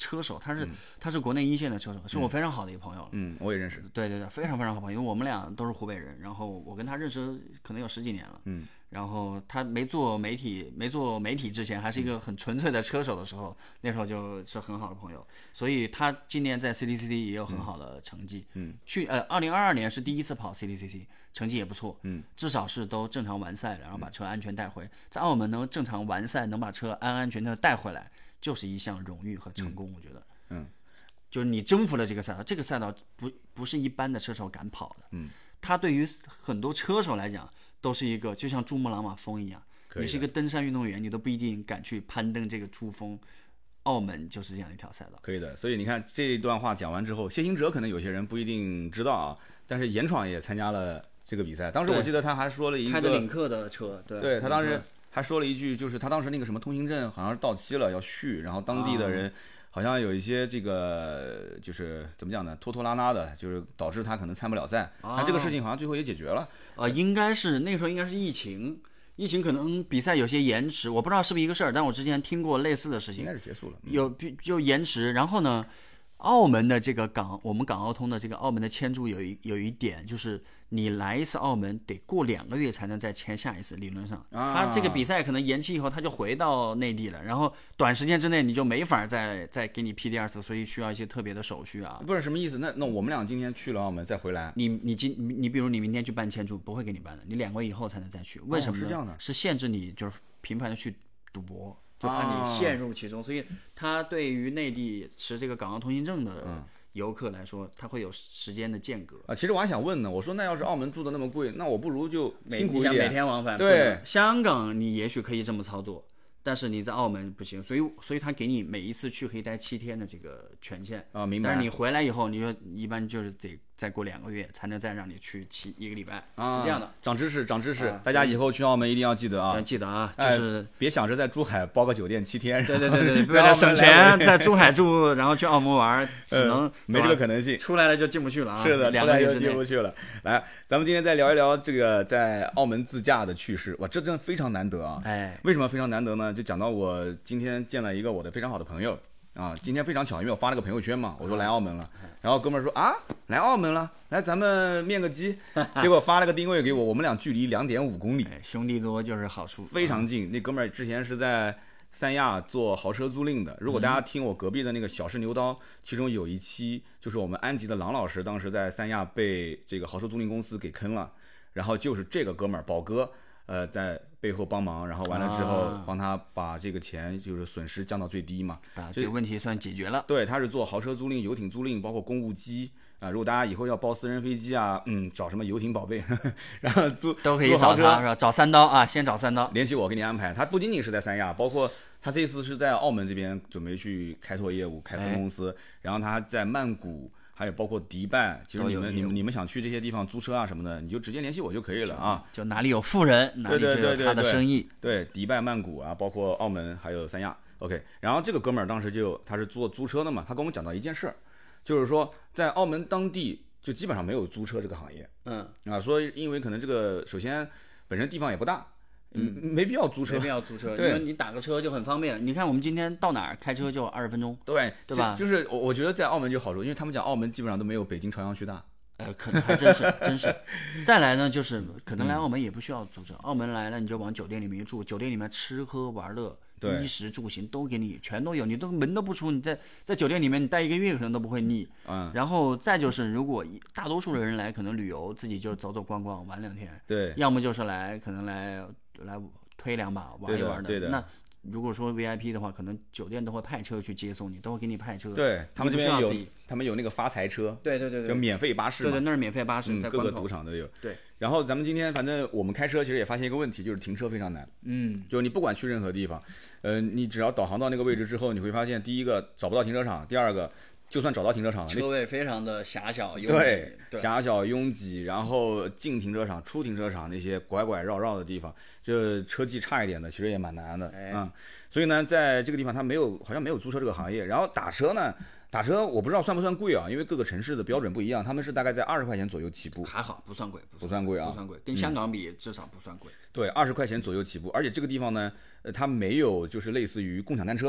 车手，他是国内一线的车手，是我非常好的一个朋友了。 我也认识。 对对对，非常非常好朋友，因为我们俩都是湖北人，然后我跟他认识可能有10几年了。然后他没做媒体之前，还是一个很纯粹的车手的时候，那时候就是很好的朋友，所以他今年在 CTCT 也有很好的成绩。2022年是第一次跑 CTCT， 成绩也不错。至少是都正常完赛了，然后把车安全带回。在澳门能正常完赛，能把车安全的带回来，就是一项荣誉和成功。我觉得，就是你征服了这个赛道，这个赛道不是一般的车手敢跑的。它对于很多车手来讲，都是一个就像珠穆朗玛峰一样，你是一个登山运动员，你都不一定敢去攀登这个珠峰。澳门就是这样一条赛道。 可以的，所以你看这段话讲完之后，谢行哲可能有些人不一定知道啊，但是严闯也参加了这个比赛。当时我记得他还说了一个开着领克的车， 对他当时还说了一句，就是他当时那个什么通行证好像是到期了要续，然后当地的人好像有一些这个就是怎么讲呢，拖拖拉拉的，就是导致他可能参不了赛。但这个事情好像最后也解决了。 应该是那个时候应该是疫情可能比赛有些延迟，我不知道是不是一个事儿，但我之前听过类似的事情。 应该是结束了。 就延迟，然后呢，澳门的这个我们港澳通的这个澳门的签注有一点，就是你来一次澳门得过2个月才能再签下一次，理论上。他这个比赛可能延期以后他就回到内地了，然后短时间之内你就没法再给你批第2次，所以需要一些特别的手续啊。 不是什么意思？那我们俩今天去了澳门再回来， 你比如你明天去办签注，不会给你办的，你2个月以后才能再去。为什么呢？ 是这样的， 是限制你就是频繁的去赌博。就怕你陷入其中，所以他对于内地持这个港澳通行证的游客来说，他会有时间的间隔其实我还想问呢，我说那要是澳门住的那么贵，那我不如就辛苦一点， 每天往返。 对， 香港你也许可以这么操作，但是你在澳门不行，所以他给你每一次去可以待7天的这个权限明白。 但是你回来以后，你说一般就是得再过2个月才能再让你去1个礼拜，是这样的。 长知识，大家以后去澳门一定要记得啊！ 记得啊，就是别想着在珠海包个酒店7天。 对，为了省钱在珠海住，然后去澳门玩，只能没这个可能性。 出来了就进不去了啊！ 是的， 2个月之内就进不去了。来，咱们今天再聊一聊这个在澳门自驾的趣事。哇，这真的非常难得啊！为什么非常难得呢？就讲到我今天见了一个我的非常好的朋友。今天非常巧，因为我发了个朋友圈嘛，我说来澳门了，然后哥们儿说来澳门了，来咱们面个基，结果发了个定位给我，我们俩距离2.5公里， 兄弟多就是好处， 非常近。那哥们儿之前是在三亚做豪车租赁的，如果大家听我隔壁的那个小试牛刀，其中有一期就是我们安吉的郎老师当时在三亚被这个豪车租赁公司给坑了，然后就是这个哥们儿宝哥在背后帮忙，然后完了之后帮他把这个钱就是损失降到最低嘛， 这个问题算解决了。 对，他是做豪车租赁、游艇租赁，包括公务机如果大家以后要包私人飞机找什么游艇宝贝，然后都可以找他，是吧？找3刀啊，先找3刀， 联系我给你安排。他不仅仅是在三亚，包括他这次是在澳门这边准备去开拓业务、开分公司，然后他在曼谷。还有包括迪拜，其实你们想去这些地方租车什么的，你就直接联系我就可以了啊。 就哪里有富人，哪里就有他的生意。 对，迪拜、曼谷包括澳门还有三亚。OK， 然后这个哥们儿当时他是做租车的嘛，他跟我们讲到一件事儿，就是说在澳门当地就基本上没有租车这个行业。说因为可能这个首先本身地方也不大。没必要租车， 因为你打个车就很方便。你看我们今天到哪儿开车就20分钟， 对吧？ 就是我觉得在澳门就好处，因为他们讲澳门基本上都没有北京朝阳区大。 可能还真是。再来呢，就是可能来澳门也不需要租车，澳门来了你就往酒店里面住，酒店里面吃喝玩乐。衣食住行都给你全都有，你都门都不出，你在酒店里面你待1个月可能都不会腻。然后再就是如果大多数的人来可能旅游自己就走走逛逛玩2天， 对， 要么就是可能来推2把玩一玩的。 那如果说 VIP 的话，可能酒店都会派车去接送你，都会给你派车。 对，他们这边他们有那个发财车。 对， 就免费巴士嘛。 对，那是免费巴士，在各个赌场都有。 对。 然后咱们今天反正我们开车其实也发现一个问题，就是停车非常难。就是你不管去任何地方，你只要导航到那个位置之后，你会发现第一个找不到停车场，第二个就算找到停车场了， 车位非常的狭小拥挤。对，狭小拥挤，然后进停车场、出停车场那些拐拐绕绕的地方，这车技差一点的其实也蛮难的。所以呢，在这个地方它好像没有租车这个行业。然后打车我不知道算不算贵啊，因为各个城市的标准不一样，他们是大概在20块钱左右起步。 还好，不算贵， 不算贵啊， 不算贵，跟香港比至少不算贵。 对，20块钱左右起步，而且这个地方呢，它没有就是类似于共享单车。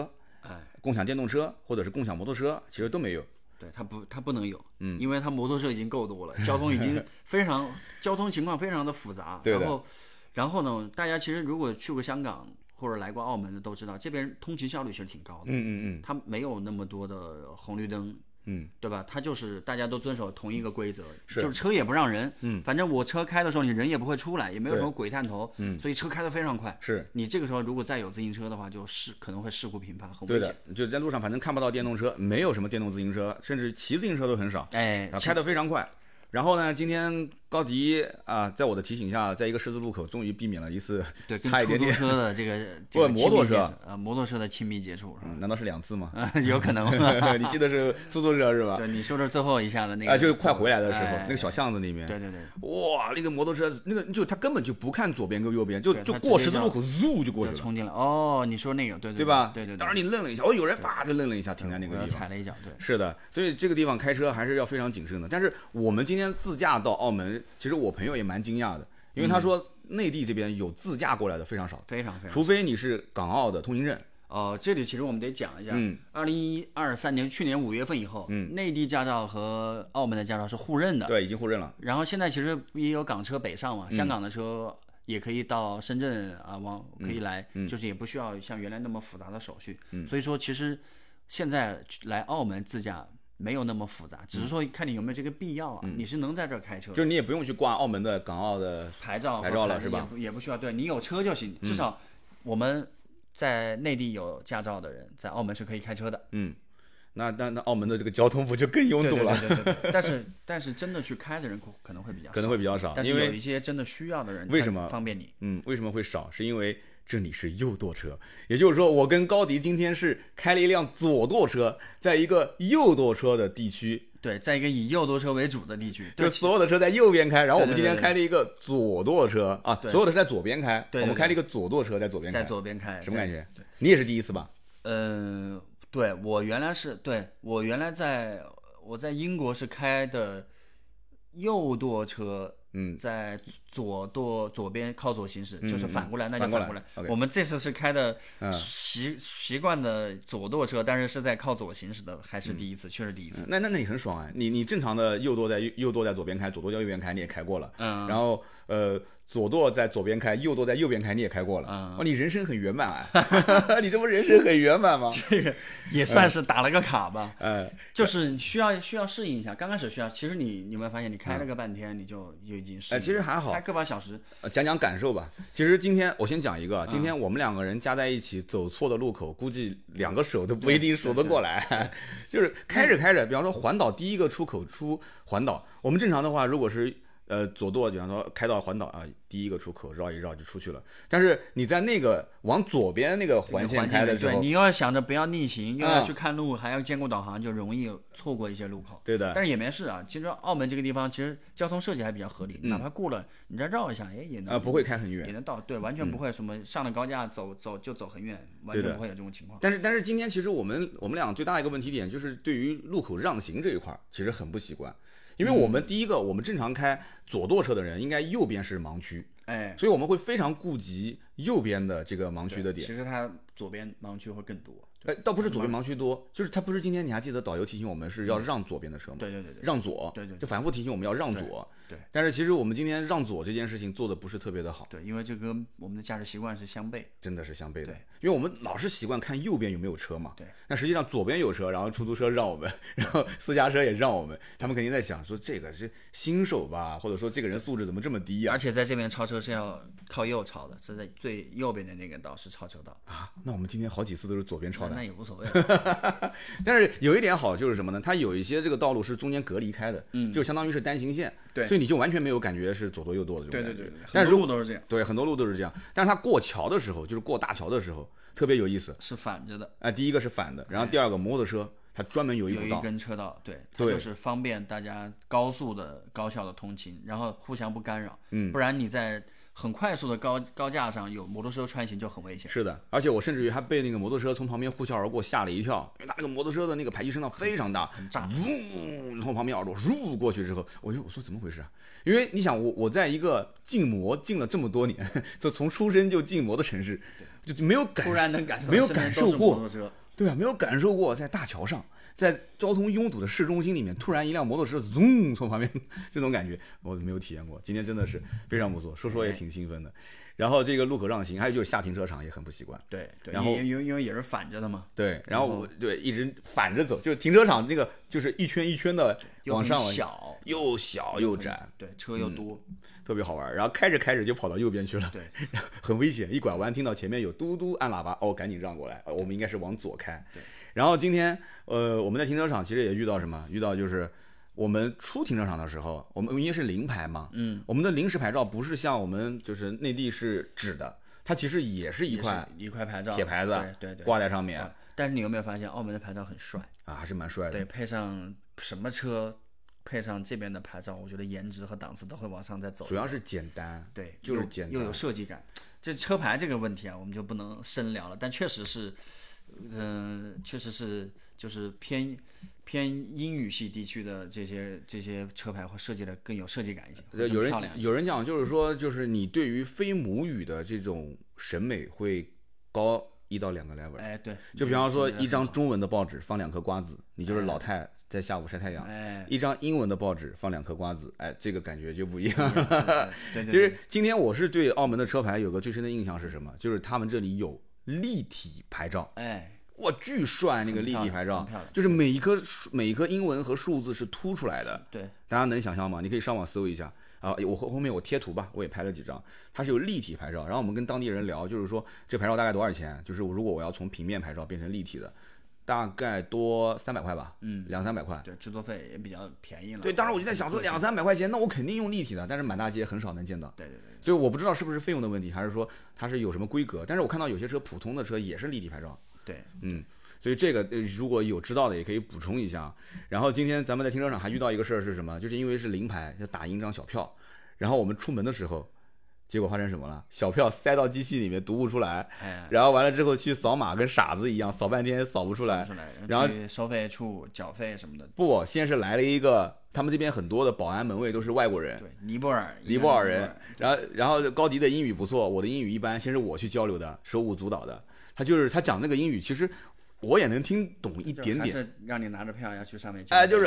共享电动车或者是共享摩托车，其实都没有。 对，它不能有，因为它摩托车已经够多了，交通已经交通情况非常的复杂。 对的。 然后呢，大家其实如果去过香港或者来过澳门的都知道，这边通勤效率其实挺高的。它没有那么多的红绿灯。对吧？它就是大家都遵守同一个规则，就是车也不让人。反正我车开的时候，你人也不会出来，也没有什么鬼探头。所以车开得非常快。 是你这个时候如果再有自行车的话，可能会事故频发，很危险。 对的，就在路上反正看不到电动车，没有什么电动自行车，甚至骑自行车都很少。开得非常快。然后呢，今天高迪啊，在我的提醒下，在一个十字路口终于避免了一次差一点点。 跟出租车的这个摩托车摩托车的亲密接触， 难道是2次吗？ 有可能。 你记得是出租车是吧？ 对，你说的最后一下的那个， 就是快回来的时候，那个小巷子里面。 对。 哇，那个摩托车，那个就他根本就不看左边跟右边，就过十字路口，嗖就过去了， 冲进来。哦，你说那个，对吧？ 对。 当时你愣了一下，有人啪就愣了一下，停在那个地方， 踩了一脚。对， 是的，所以这个地方开车还是要非常谨慎的。但是我们今天自驾到澳门，其实我朋友也蛮惊讶的，因为他说内地这边有自驾过来的非常少， 非常， 除非你是港澳的通行证。 这里其实我们得讲一下，2023年去年5月份以后，内地驾照和澳门的驾照是互认的， 对，已经互认了。 然后现在其实也有港车北上嘛，香港的车也可以到深圳啊，可以来，就是也不需要像原来那么复杂的手续。所以说其实现在来澳门自驾没有那么复杂，只是说看你有没有这个必要啊。你是能在这儿开车， 就是你也不用去挂澳门的、港澳的牌照了，是吧？ 也不需要，对，你有车就行。至少我们在内地有驾照的人，在澳门是可以开车的。 那澳门的这个交通不就更拥堵了？ 对。但是真的去开的人可能会比较少，但是因为有一些真的需要的人， 为什么方便你？ 为什么会少？是因为这里是右舵车，也就是说，我跟高迪今天是开了一辆左舵车，在一个右舵车的地区。 对，在一个以右舵车为主的地区， 就所有的车在右边开，然后我们今天开了一个左舵车啊，所有的是在左边开，我们开了一个左舵车在左边开，什么感觉？你也是第一次吧？ 对，我原来在英国是开的右舵车。在左边靠左行驶，就是反过来，那就反过来。我们这次是开的习惯的左舵车，但是在靠左行驶的，还是第一次，确实第一次。 那你很爽啊！你正常的右舵在左边开，左舵在右边开，你也开过了。然后左舵在左边开，右舵在右边开，你也开过了。你人生很圆满啊！你这不人生很圆满吗？ 这个也算是打了个卡吧。就是需要适应一下。刚开始需要，其实你有没有发现，你开了个半天，你就已经适应。 其实还好， 开个把小时。 讲感受吧。其实今天我先讲一个，今天我们2个人加在一起走错的路口，估计2个手都不一定数得过来。就是开着，比方说环岛第一个出口出环岛，我们正常的话，如果是左舵，比方说开到环岛啊，第一个出口绕一绕就出去了。但是你在那个往左边那个环线开的时候， 对，你要想着不要逆行，又要去看路，还要兼顾导航，就容易错过一些路口。 对的。 但是也没事啊，其实澳门这个地方其实交通设计还比较合理，哪怕过了你再绕一下，也能不会开很远， 也能到，对，完全不会什么上了高架走很远，完全不会有这种情况。 但是今天其实我们俩最大的一个问题点就是对于路口让行这一块其实很不习惯。因为我们第一个，我们正常开左舵车的人，应该右边是盲区，所以我们会非常顾及右边的这个盲区的点。 其实它左边盲区会更多。 倒不是左边盲区多，就是它不是今天你还记得导游提醒我们是要让左边的车吗？ 对， 让左，就反复提醒我们要让左。 对。 但是其实我们今天让左这件事情做的不是特别的好。 对，因为这跟我们的驾驶习惯是相悖。 真的是相悖的。因为我们老是习惯看右边有没有车嘛。 对。 但实际上左边有车，然后出租车让我们，然后私家车也让我们，他们肯定在想说这个是新手吧，或者说这个人素质怎么这么低啊？ 而且在这边超车是要靠右超的，是在最右边的那个道是超车道啊。那我们今天好几次都是左边超的。 那也无所谓。 但是有一点好就是什么呢？它有一些这个道路是中间隔离开的，就相当于是单行线， 对， 所以你就完全没有感觉是左舵右舵的这种感觉。 对， 但是很多路都是这样。 对，很多路都是这样。但是它过桥的时候，就是过大桥的时候，特别有意思， 是反着的。 第一个是反的，然后第二个摩托车它专门有一根车道，对，它就是方便大家高速的高效的通勤，然后互相不干扰。不然你在很快速的高架上有摩托车穿行就很危险。 是的，而且我甚至于还被那个摩托车从旁边呼啸而过吓了一跳，因为他那个摩托车的那个排气声浪非常大， 很炸， 然后旁边耳朵过去之后，我说怎么回事啊？因为你想我在一个禁摩禁了这么多年，就从出生就禁摩的城市，就没有感， 突然能感受到没有感受过对啊，没有感受过在大桥上，在交通拥堵的市中心里面，突然一辆摩托车嗡从旁边这种感觉，我没有体验过。今天真的是非常不错，说也挺兴奋的。然后这个路口让行，还有就是下停车场也很不习惯。 对， 然后因为也是反着的嘛。 对，然后对一直反着走，就是停车场那个就是一圈一圈的往上，又小又窄， 对，车又多， 特别好玩。然后开着就跑到右边去了， 对， 很危险。一拐弯听到前面有嘟嘟按喇叭，哦，赶紧让过来，我们应该是往左开。 对。 然后今天我们在停车场其实也遇到什么？遇到就是我们出停车场的时候，我们因为是临牌嘛，我们的临时牌照不是像我们就是内地是纸的，它其实也是一块牌照， 铁牌子， 对挂在上面。 但是你有没有发现澳门的牌照很帅啊，还是蛮帅的。 对，配上什么车，配上这边的牌照，我觉得颜值和档次都会往上再走。 主要是简单， 对， 就是简单， 又有设计感。这车牌这个问题啊，我们就不能深聊了，但确实是，确实是就是偏英语系地区的这些车牌会设计的更有设计感一些， 有人讲就是说，就是你对于非母语的这种审美会高1到2个 level。 哎，对， 就比方说一张中文的报纸放2颗瓜子，你就是老太在下午晒太阳。一张英文的报纸放2颗瓜子，这个感觉就不一样了。 对， 其实今天我是对澳门的车牌有个最深的印象是什么？就是他们这里有立体牌照。哇，巨帅！那个立体牌照，就是每一颗英文和数字是凸出来的。 对， 大家能想象吗？你可以上网搜一下啊。我后面我贴图吧，我也拍了几张。它是有立体牌照，然后我们跟当地人聊，就是说这牌照大概多少钱？就是如果我要从平面牌照变成立体的，大概多300块吧，200-300块。 对，制作费也比较便宜了。 对，当时我就在想说200-300块钱，那我肯定用立体的，但是满大街很少能见到。 对， 所以我不知道是不是费用的问题，还是说它是有什么规格。但是我看到有些车普通的车也是立体牌照。 对， 所以这个如果有知道的也可以补充一下。然后今天咱们在停车场还遇到一个事儿是什么？就是因为是临牌，要打印张小票，然后我们出门的时候，结果发生什么了？小票塞到机器里面读不出来，然后完了之后去扫码跟傻子一样，扫半天也扫不出来，然后收费处缴费什么的。 不，先是来了一个，他们这边很多的保安门卫都是外国人， 对，尼泊尔人， 然后高迪的英语不错，我的英语一般，先是我去交流的，手舞足蹈的，他讲那个英语其实我也能听懂一点点，还是让你拿着票要去上面。 就是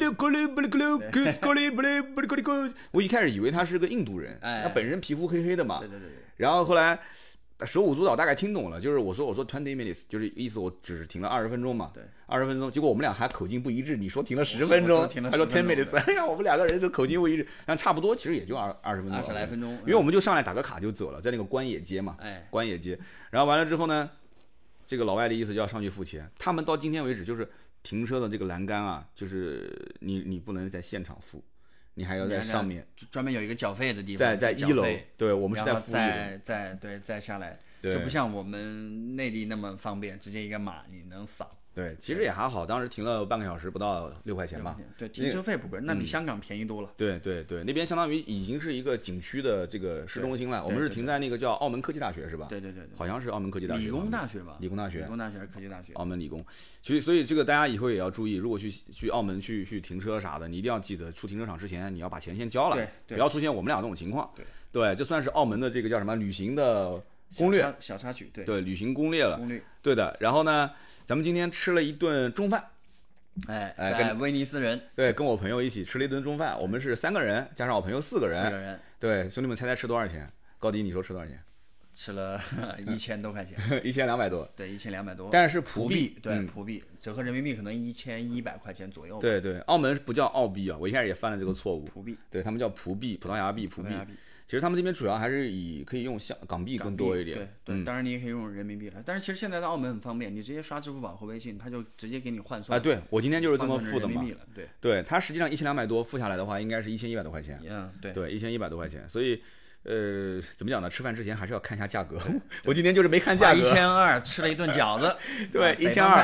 我一开始以为他是个印度人，他本身皮肤黑黑的嘛。 对。 然后后来手舞足蹈，大概听懂了，就是我说 20 minutes， 就是意思我只是停了20分钟嘛。 对 ，20分钟，结果我们俩还口径不一致，你说停了10分钟，他说10 minutes， 哎呀，我们2个人就口径不一致，但差不多，其实也就20分钟 ，20来分钟， 因为我们就上来打个卡就走了，在那个关野街嘛，关野街，然后完了之后呢。这个老外的意思就要上去付钱，他们到今天为止就是停车的这个栏杆啊，就是你不能在现场付，你还要在上面专门有一个缴费的地方， 在1楼，对，我们是在服务再下来，就不像我们内地那么方便，直接一个码你能扫。 对，其实也还好，当时停了半个小时，不到6块钱吧。 对，停车费不贵，那比香港便宜多了。 对，那边相当于已经是一个景区的这个市中心了。我们是停在那个叫澳门科技大学是吧？ 对， 好像是澳门科技大学。 理工大学吧？ 理工大学还是科技大学？ 澳门理工。所以这个大家以后也要注意，如果去澳门去停车啥的，你一定要记得出停车场之前你要把钱先交了，不要出现我们俩这种情况。对，这算是澳门的这个叫什么旅行的攻略小插曲。 对，旅行攻略了。对的，然后呢？咱们今天吃了一顿中饭， 在威尼斯人， 对，跟我朋友一起吃了一顿中饭，我们是3个人，加上我朋友4个人，对，兄弟们猜吃多少钱？高迪，你说吃多少钱？ 吃了1000多块钱 ，1200多， 对，1200多， 但是葡币， 对，葡币折合人民币可能1100块钱左右。 对，澳门不叫澳币啊，我一开始也犯了这个错误， 葡币， 对他们叫葡币，葡萄牙币，葡币。其实他们这边主要还是可以用港币更多一点， 对，当然你也可以用人民币了。但是其实现在的澳门很方便，你直接刷支付宝和微信，它就直接给你换算。 对，我今天就是这么付的嘛。 对， 它实际上1200多付下来的话，应该是1100多块钱。 对 ，1100多块钱。所以，怎么讲呢？吃饭之前还是要看一下价格。我今天就是没看价格。 1200吃了一顿饺子。 对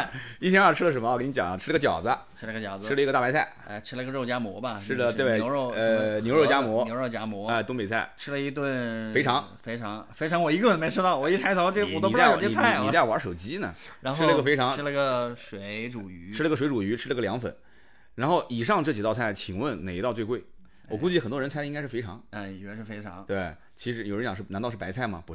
，1200吃了什么？我跟你讲，吃了个饺子， 吃了一个大白菜， 吃了个肉夹馍吧？ 是的，对， 牛肉夹馍，东北菜， 吃了一顿肥肠， 我一个都没吃到，我一抬头我都不知道有这菜。 你在玩手机呢？ 然后吃了个肥肠， 吃了个水煮鱼， 吃了个凉粉。然后以上这几道菜，请问哪一道最贵？我估计很多人猜的应该是肥肠。 以为是肥肠。 对，其实有人讲难道是白菜吗？不是，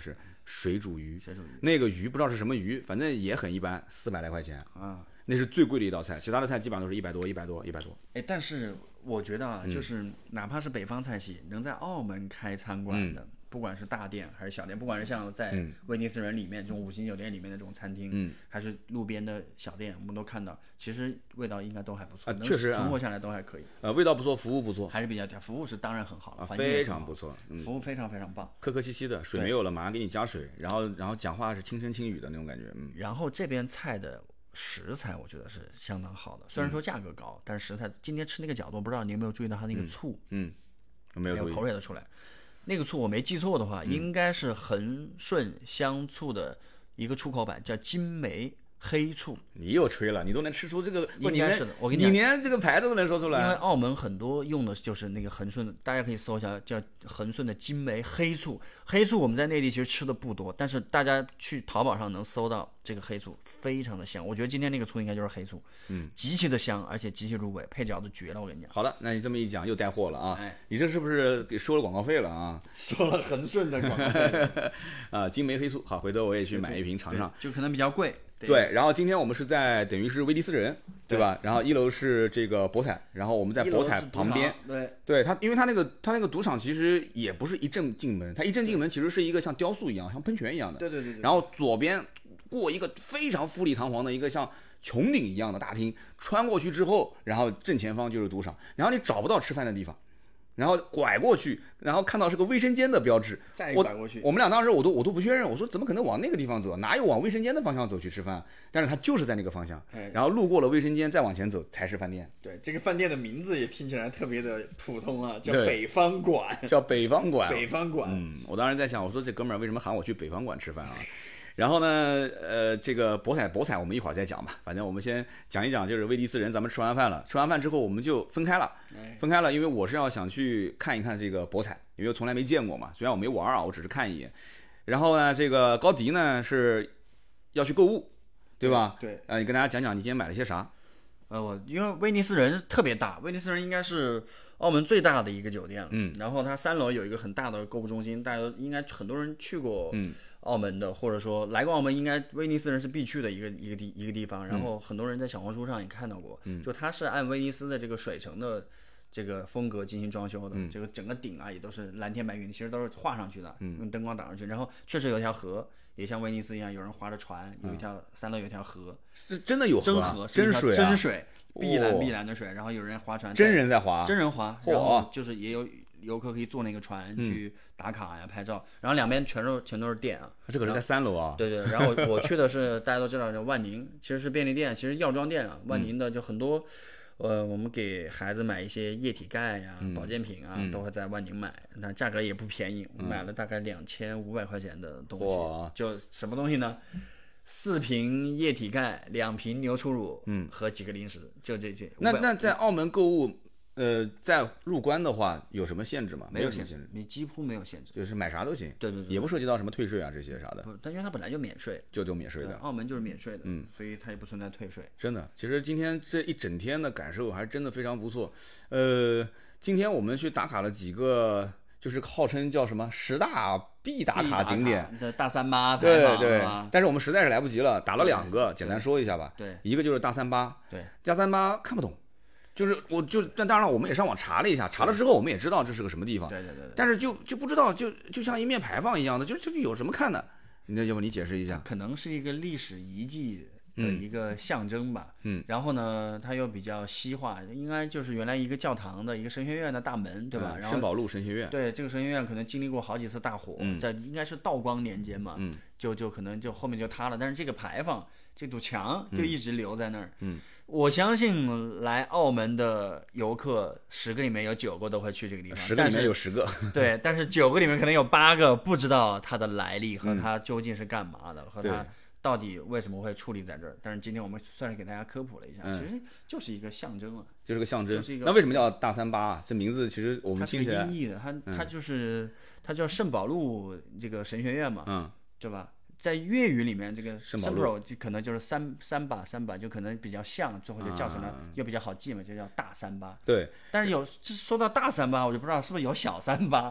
水煮鱼， 水煮鱼那个鱼不知道是什么鱼，反正也很一般，400来块钱啊， 那是最贵的一道菜，其他的菜基本上都是100多、100多、100多。 哎，但是我觉得啊，就是哪怕是北方菜系，能在澳门开餐馆的，不管是大店还是小店，不管是像在威尼斯人里面这种5星酒店里面的这种餐厅，还是路边的小店，我们都看到，其实味道应该都还不错， 确实存活下来都还可以。 味道不错，服务不错， 还是比较屌，服务是当然很好了， 非常不错， 服务非常非常棒， 客客气气的，水没有了马上给你加水，然后讲话是轻声轻语的那种感觉。 然后这边菜的食材我觉得是相当好的，虽然说价格高，但是食材今天吃那个饺子，我不知道你有没有注意到它那个醋， 没有注意， 口水都出来。那个醋我没记错的话，应该是恒顺香醋的一个出口版，叫金梅黑醋。 你又吹了，你都能吃出这个， 应该是的。我跟你讲， 你连这个牌都能说出来。 因为澳门很多用的就是那个恒顺，大家可以搜一下，叫恒顺的金梅黑醋。黑醋我们在内地其实吃的不多，但是大家去淘宝上能搜到这个黑醋，非常的香。我觉得今天那个醋应该就是黑醋，极其的香，而且极其入味，配饺子绝了。我跟你讲。 好的，那你这么一讲又带货了啊！你这是不是给收了广告费了啊？ 收了恒顺的广告费啊！金梅黑醋，好，回头我也去买一瓶尝尝， 就可能比较贵。 对，然后今天我们是在等于是威尼斯人，对吧？然后1楼是这个博彩，然后我们在博彩旁边。对，因为他那个赌场其实也不是一正进门，它一正进门其实是一个像雕塑一样，像喷泉一样的。 对。 然后左边过一个非常富丽堂皇的一个像穹顶一样的大厅，穿过去之后，然后正前方就是赌场，然后你找不到吃饭的地方。然后拐过去，然后看到是个卫生间的标志， 再拐过去， 我们俩当时我都不确认，我说怎么可能往那个地方走？哪有往卫生间的方向走去吃饭？但是他就是在那个方向，然后路过了卫生间，再往前走才是饭店。 对，这个饭店的名字也听起来特别的普通啊，叫北方馆， 叫北方馆。 北方馆， 我当时在想，我说这哥们儿为什么喊我去北方馆吃饭啊？然后呢，这个博彩我们一会儿再讲吧。反正我们先讲一讲，就是威尼斯人，咱们吃完饭了，吃完饭之后我们就分开了，因为我是要想去看一看这个博彩，因为我从来没见过嘛。虽然我没玩啊，我只是看一眼。然后呢，这个高迪呢是要去购物，对吧？ 对。 你跟大家讲讲你今天买了些啥？ 因为威尼斯人特别大，威尼斯人应该是澳门最大的一个酒店了。然后它3楼有一个很大的购物中心，大家应该很多人去过。澳门的，或者说来过澳门，应该威尼斯人是必去的一个地方。然后很多人在小红书上也看到过，就它是按威尼斯的这个水城的这个风格进行装修的，这个整个顶啊也都是蓝天白云，其实都是画上去的，用灯光打上去。然后确实有条河，也像威尼斯一样，有人划着船，有一条3楼有一条河， 是真的有河， 真河， 真水， 真水，碧蓝的水。然后有人划船， 真人在划， 真人划，然后就是也有游客可以坐那个船去打卡呀、拍照，然后两边全都是店啊。 这个是在3楼啊。 对。然后我去的是大家都知道的万宁，其实是便利店，其实药妆店啊。万宁的就很多，我们给孩子买一些液体钙呀、保健品啊，都会在万宁买，那价格也不便宜，我买了大概2500块钱的东西。就什么东西呢？4瓶液体钙，2瓶牛初乳，和几个零食，就这些。 那在澳门购物。在入关的话有什么限制吗？ 没有限制，你几乎没有限制， 就是买啥都行。 对， 也不涉及到什么退税啊这些啥的。 不，但因为它本来就免税， 就免税的。 澳门就是免税的，所以它也不存在退税。 真的，其实今天这一整天的感受还是真的非常不错。今天我们去打卡了几个，就是号称叫什么10大必打卡景点， 大三巴， 对。但是我们实在是来不及了，打了2个，简单说一下吧。 对， 一个就是大三巴， 对， 大三巴看不懂。但当然我们也上网查了一下，查了之后我们也知道这是个什么地方， 对。 但是就不知道，就像一面牌坊一样的，就有什么看的？那要不你解释一下？ 可能是一个历史遗迹的一个象征吧。然后呢，它又比较西化，应该就是原来一个教堂的一个神学院的大门，对吧？然后圣保禄神学院。 对，这个神学院可能经历过好几次大火，在应该是道光年间嘛，就可能就后面就塌了，但是这个牌坊这堵墙就一直留在那儿。我相信来澳门的游客10个里面有9个都会去这个地方 ，10个里面有10个。 对，但是9个里面可能有8个不知道它的来历和它究竟是干嘛的，和它到底为什么会矗立在这儿。但是今天我们算是给大家科普了一下，其实就是一个象征啊， 就是个象征。那为什么叫大三巴啊？这名字其实我们听起来它是有意义的，它叫圣保禄这个神学院嘛，对吧？在粤语里面，这个圣保禄就可能就是三把，就可能比较像，最后就叫成了，又比较好记嘛，就叫大三巴。 对。 但是说到大三巴，我就不知道是不是有小三巴，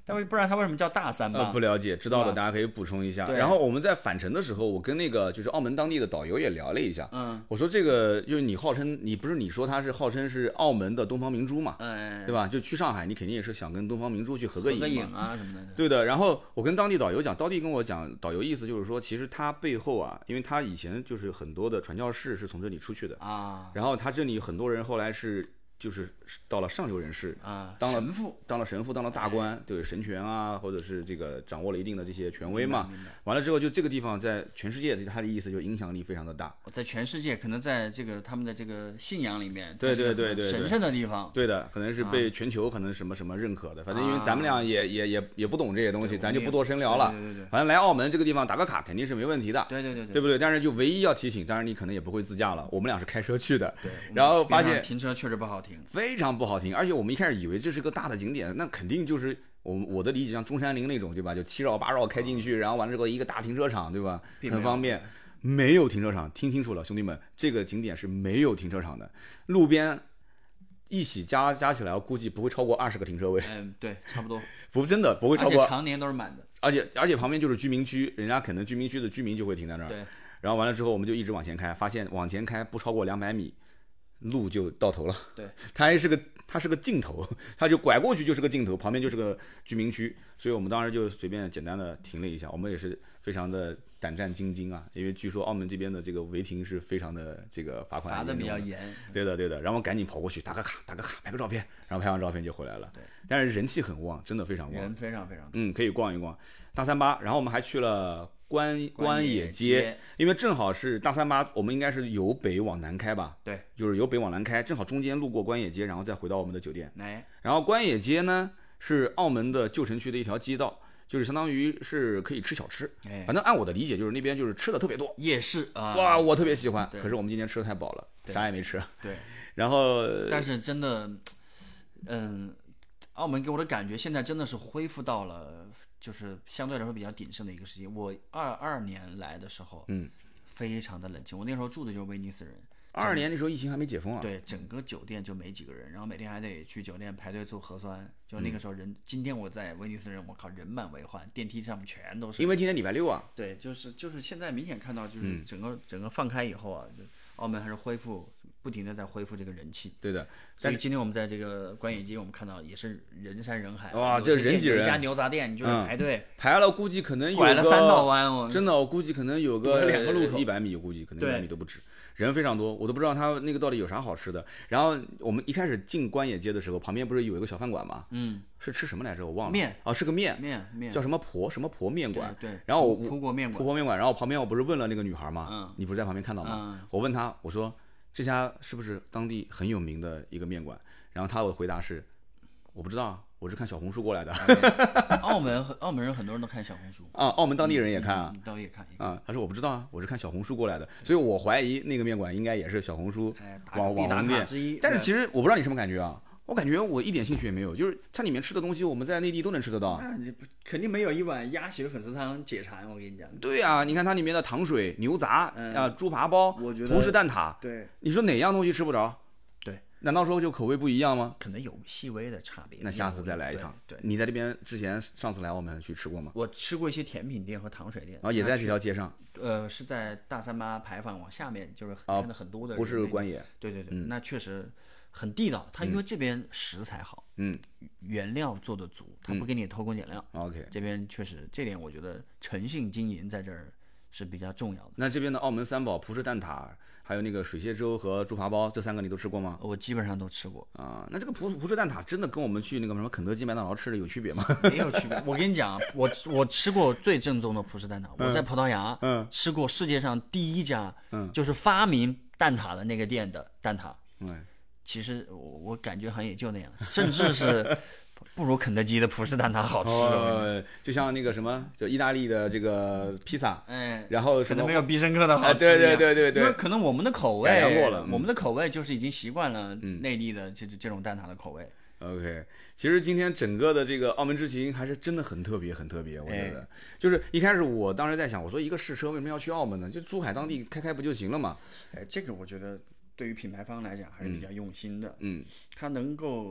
但不然它为什么叫大三巴？ 不了解，知道的大家可以补充一下。然后我们在返程的时候，我跟那个就是澳门当地的导游也聊了一下。我说这个就是你号称你不是你说他是号称是澳门的东方明珠嘛？对吧？就去上海，你肯定也是想跟东方明珠去合个影啊什么的。 对的。然后我跟当地导游讲，当地跟我讲，导游意思就是说，其实他背后啊，因为他以前就是很多的传教士是从这里出去的啊，然后他这里很多人后来就是到了上流人士啊， 当了神父， 当了大官，对神权啊，或者是这个掌握了一定的这些权威嘛。完了之后，就这个地方在全世界，他的意思就影响力非常的大。 在全世界，可能在这个他们的这个信仰里面， 对， 神圣的地方。 对的，可能是被全球可能什么什么认可的。反正因为咱们俩也不懂这些东西，咱就不多深聊了。 对。 反正来澳门这个地方打个卡肯定是没问题的。 对不对？但是就唯一要提醒，当然你可能也不会自驾了，我们俩是开车去的。然后发现停车确实不好停， 非常不好停，而且我们一开始以为这是个大的景点，那肯定就是我的理解像中山陵那种，对吧？就7绕8绕开进去，然后完了之后一个大停车场，对吧？很方便。没有停车场，听清楚了，兄弟们，这个景点是没有停车场的，路边一起加起来，我估计不会超过20个停车位。 对，差不多。 真的不会超过， 而且常年都是满的。 而且旁边就是居民区，人家可能居民区的居民就会停在那儿。 对。 然后完了之后，我们就一直往前开，发现往前开不超过200米。路就到头了， 对， 它是个尽头，它就拐过去就是个尽头，旁边就是个居民区，所以我们当时就随便简单的停了一下，我们也是非常的胆战兢兢啊，因为据说澳门这边的这个违停是非常的这个罚款罚的比较严， 对的，然后赶紧跑过去打个卡，拍个照片，然后拍完照片就回来了， 对， 但是人气很旺，真的非常旺， 人非常非常， 可以逛一逛大三巴，然后我们还去了关野街，因为正好是大三巴，我们应该是由北往南开吧？ 对， 就是由北往南开，正好中间路过关野街，然后再回到我们的酒店。 哎， 然后关野街呢是澳门的旧城区的一条街道，就是相当于是可以吃小吃。反正按我的理解，就是那边就是吃的特别多， 夜市啊， 哇，我特别喜欢。可是我们今天吃的太饱了，啥也没吃。 对， 然后但是真的，澳门给我的感觉现在真的是恢复到了。就是相对来说比较鼎盛的一个时期。我22年来的时候，非常的冷清。我那时候住的就是威尼斯人。 22年那时候疫情还没解封啊。 对，整个酒店就没几个人，然后每天还得去酒店排队做核酸。就那个时候人，今天我在威尼斯人，我靠，人满为患，电梯上面全都是。 因为今天礼拜6啊。 对，就是现在明显看到，就是整个放开以后啊，就澳门还是不停的在恢复这个人气。 对的。 所以今天我们在这个关野街，我们看到也是人山人海。 哇，这人挤人！ 有一家牛杂店，你就是排队， 排了估计可能有拐了3道弯， 真的，我估计可能有个 2个路口 100米，我估计可能100米都不止，人非常多，我都不知道他那个到底有啥好吃的。然后我们一开始进关野街的时候，旁边不是有一个小饭馆吗？是吃什么来着？我忘了。 面啊，是个面，叫什么婆面馆。 对。 然后葡国面馆，然后旁边我不是问了那个女孩吗？你不是在旁边看到吗？我问她，我说这家是不是当地很有名的一个面馆？然后她的回答是，我不知道，我是看小红书过来的。 澳门人很多人都看小红书啊，澳门当地人也看啊， 当地也看啊。他说我不知道啊，我是看小红书过来的，所以我怀疑那个面馆应该也是小红书网红店之一。 但是其实我不知道你什么感觉啊。我感觉我一点兴趣也没有，就是它里面吃的东西，我们在内地都能吃得到。 那你肯定没有一碗鸭血粉丝汤解馋，我跟你讲。 对啊，你看它里面的糖水、牛杂猪扒包、葡式蛋挞， 对， 你说哪样东西吃不着？ 对， 难道说就口味不一样吗？ 可能有细微的差别。 那下次再来一趟。 对， 你在这边之前上次来我们去吃过吗？ 我吃过一些甜品店和糖水店。 也在这条街上。 是在大三巴牌坊往下面，就是看到很多的。 不是关野。 对，那确实。很地道，它因为这边食材好，原料做的足，它不给你偷工减料。 OK， 这边确实这点我觉得诚信经营在这儿是比较重要的。 那这边的澳门三宝葡式蛋挞，还有那个水蟹粥和猪扒包，这3个你都吃过吗？ 我基本上都吃过啊。那这个葡式蛋挞真的跟我们去那个什么肯德基、麦当劳吃的有区别吗？ 没有区别。我跟你讲，我吃过最正宗的葡式蛋挞，我在葡萄牙吃过世界上第一家，就是发明蛋挞的那个店的蛋挞。其实我感觉好像也就那样，甚至是不如肯德基的葡式蛋挞好吃。 就像那个什么，就意大利的这个披萨，然后可能没有必胜客的好吃。 对， 因为可能我们的口味改良过了， 我们的口味就是已经习惯了内地的这种蛋挞的口味。 OK， 其实今天整个的这个澳门之行还是真的很特别，很特别。我觉得，就是一开始我当时在想，我说一个试车为什么要去澳门呢？就珠海当地开不就行了嘛？ 这个我觉得。对于品牌方来讲还是比较用心的，它能够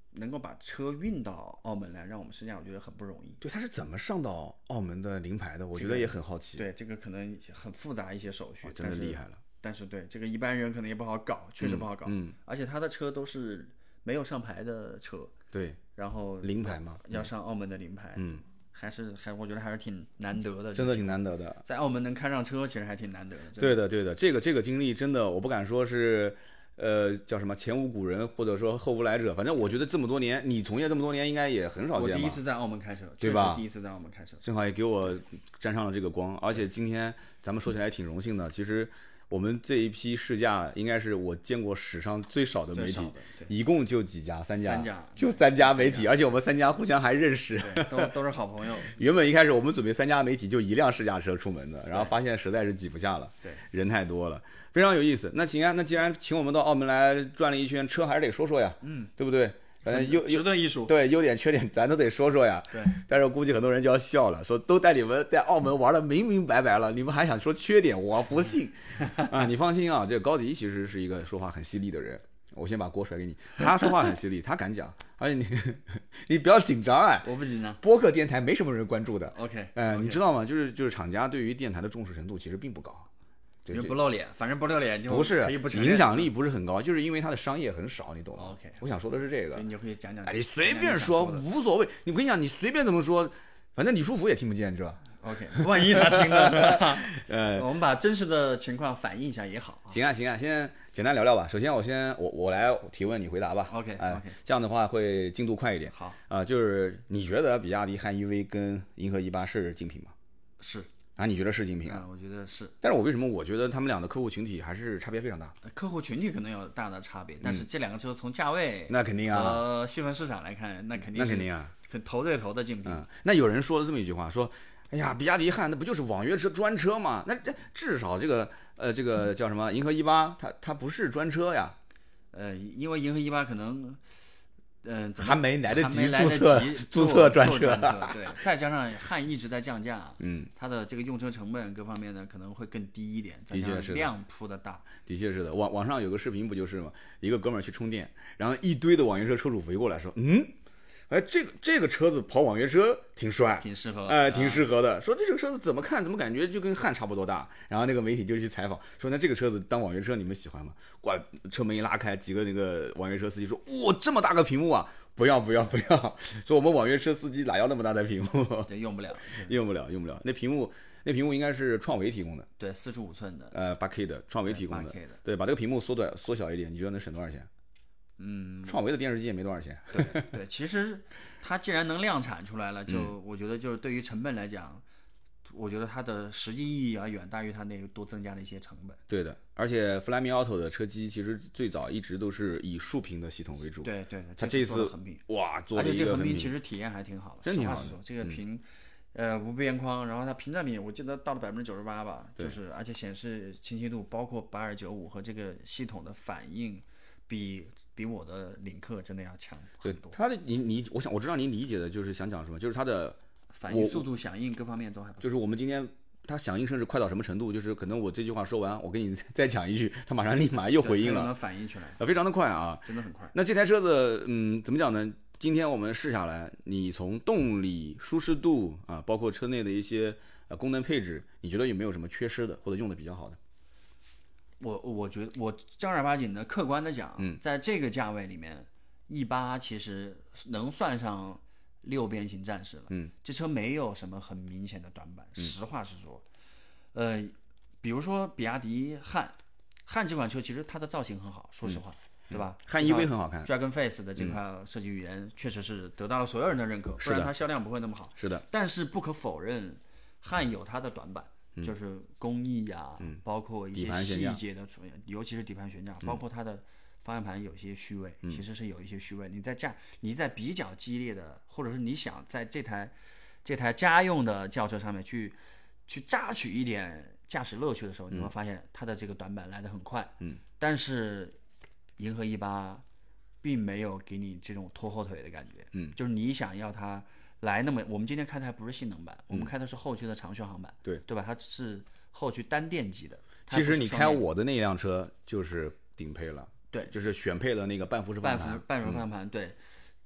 能够把车运到澳门来，让我们试驾，我觉得很不容易。 对，他是怎么上到澳门的临牌的？我觉得也很好奇。 对，这个可能很复杂一些手续， 真的厉害了。 但是对这个一般人可能也不好搞，确实不好搞。而且他的车都是没有上牌的车。 对。 然后临牌嘛， 要上澳门的临牌。我觉得还是挺难得的， 真的挺难得的。 在澳门能开上车，其实还挺难得的。 对的，对的，这个经历真的，我不敢说是，叫什么前无古人或者说后无来者，反正我觉得这么多年，你从业这么多年，应该也很少见吧。 我第一次在澳门开车， 对吧？ 第一次在澳门开车， 正好也给我沾上了这个光。而且今天咱们说起来挺荣幸的，其实我们这一批试驾应该是我见过史上最少的媒体，一共就几家，三家，就3家媒体，而且我们3家互相还认识， 都是好朋友。 原本一开始我们准备3家媒体就1辆试驾车出门的，然后发现实在是挤不下了， 对， 人太多了，非常有意思。那行啊，那既然请我们到澳门来转了一圈，车还是得说说呀，对不对？反正值得一说。 对，优点缺点咱都得说说呀。 对， 但是我估计很多人就要笑了，说都带你们在澳门玩的明明白白了，你们还想说缺点，我不信啊！你放心啊，这个高迪其实是一个说话很犀利的人，我先把锅甩给你。他说话很犀利，他敢讲，而且你不要紧张哎， 我不紧张。 播客电台没什么人关注的。 OK， 你知道吗？就是厂家对于电台的重视程度其实并不高。 因为不露脸，反正不露脸就不是可以不承认，影响力不是很高，就是因为它的商业很少，你懂吗 ？OK， 我想说的是这个， 所以你就可以讲讲。 你随便说无所谓，我跟你讲，你随便怎么说，反正李书福也听不见，是吧 ？OK， 万一他听了，我们把真实的情况反映一下也好。 行啊，先简单聊聊吧。首先我来提问，你回答吧。 OK， 这样的话会进度快一点。 好就是你觉得比亚迪汉 EV 跟银河1.8是竞品吗？ 是。 啊，你觉得是竞品啊？ 我觉得是。 但是我为什么我觉得他们俩的客户群体还是差别非常大？ 客户群体可能有大的差别，但是这两个车从价位那肯定啊和细分市场来看，那肯定啊， 头对头的竞品。 那有人说了这么一句话，说，哎呀，比亚迪汉那不就是网约车专车吗？那至少这个叫什么银河1.8，它不是专车呀。 因为银河1.8可能。 还没来得及注册专车， 对，再加上汉一直在降价，它的这个用车成本各方面呢可能会更低一点， 的确是量铺的大， 的确是的。网上有个视频不就是吗？一个哥们儿去充电，然后一堆的网约车车主围过来说，哎，这个车子跑网约车挺帅， 挺适合， 挺适合的。说这个车子怎么看怎么感觉就跟汉差不多大。然后那个媒体就去采访，说那这个车子当网约车你们喜欢吗？哇，车门一拉开，几个那个网约车司机说，哇，这么大个屏幕啊！不要，说我们网约车司机哪要那么大的屏幕？ 对，用不了。 那屏幕应该是创维提供的， 对，45寸的 ，8K 的，创维提供的， 8K 的， 对，把这个屏幕缩小一点，你觉得能省多少钱？创维的电视机也没多少钱。 对，其实它既然能量产出来了，我觉得就是对于成本来讲，我觉得它的实际意义要远大于它那个多增加的一些成本。 对的，而且 Flyme Auto 的车机其实最早一直都是以竖屏的系统为主。 对， 它这次横屏， 哇，做了一个横屏。而且这横屏其实体验还挺好的， 真挺好的。 这个屏，无边框，然后它屏占比我记得到了98%吧，就是而且显示清晰度，包括8295和这个系统的反应比我的领克真的要强很多。 对它的我知道您理解的就是想讲什么，就是它的反应速度、响应各方面都还不错。 就是我们今天它响应甚至快到什么程度，就是可能我这句话说完，我跟你再讲一句，它马上立马又回应了， 能反应出来， 非常的快啊， 真的很快。 那这台车子，怎么讲呢？今天我们试下来，你从动力、舒适度啊，包括车内的一些功能配置，你觉得有没有什么缺失的，或者用的比较好的？ 我觉得我正儿八经的客观的讲，在这个价位里面，1.8其实能算上6边形战士了。这车没有什么很明显的短板，实话实说。比如说比亚迪汉这款车，其实它的造型很好，说实话，对吧？ 汉 EV 很好看 ，Dragon Face 的这块设计语言确实是得到了所有人的认可，不然它销量不会那么好。 是的。 但是不可否认，汉有它的短板。就是工艺啊，包括一些细节的处理，尤其是底盘悬架，包括它的方向盘有些虚位，其实是有一些虚位。你在比较激烈的，或者是你想在这台家用的轿车上面去榨取一点驾驶乐趣的时候，你会发现它的这个短板来得很快。但是银河1.8并没有给你这种拖后腿的感觉。就是你想要它来那么，我们今天开的还不是性能版，我们开的是后驱的长续航版，对吧？它是后驱单电机的。 其实你开我的那辆车就是顶配了， 对， 就是选配了那个半幅式方向盘， 半幅方向盘，对。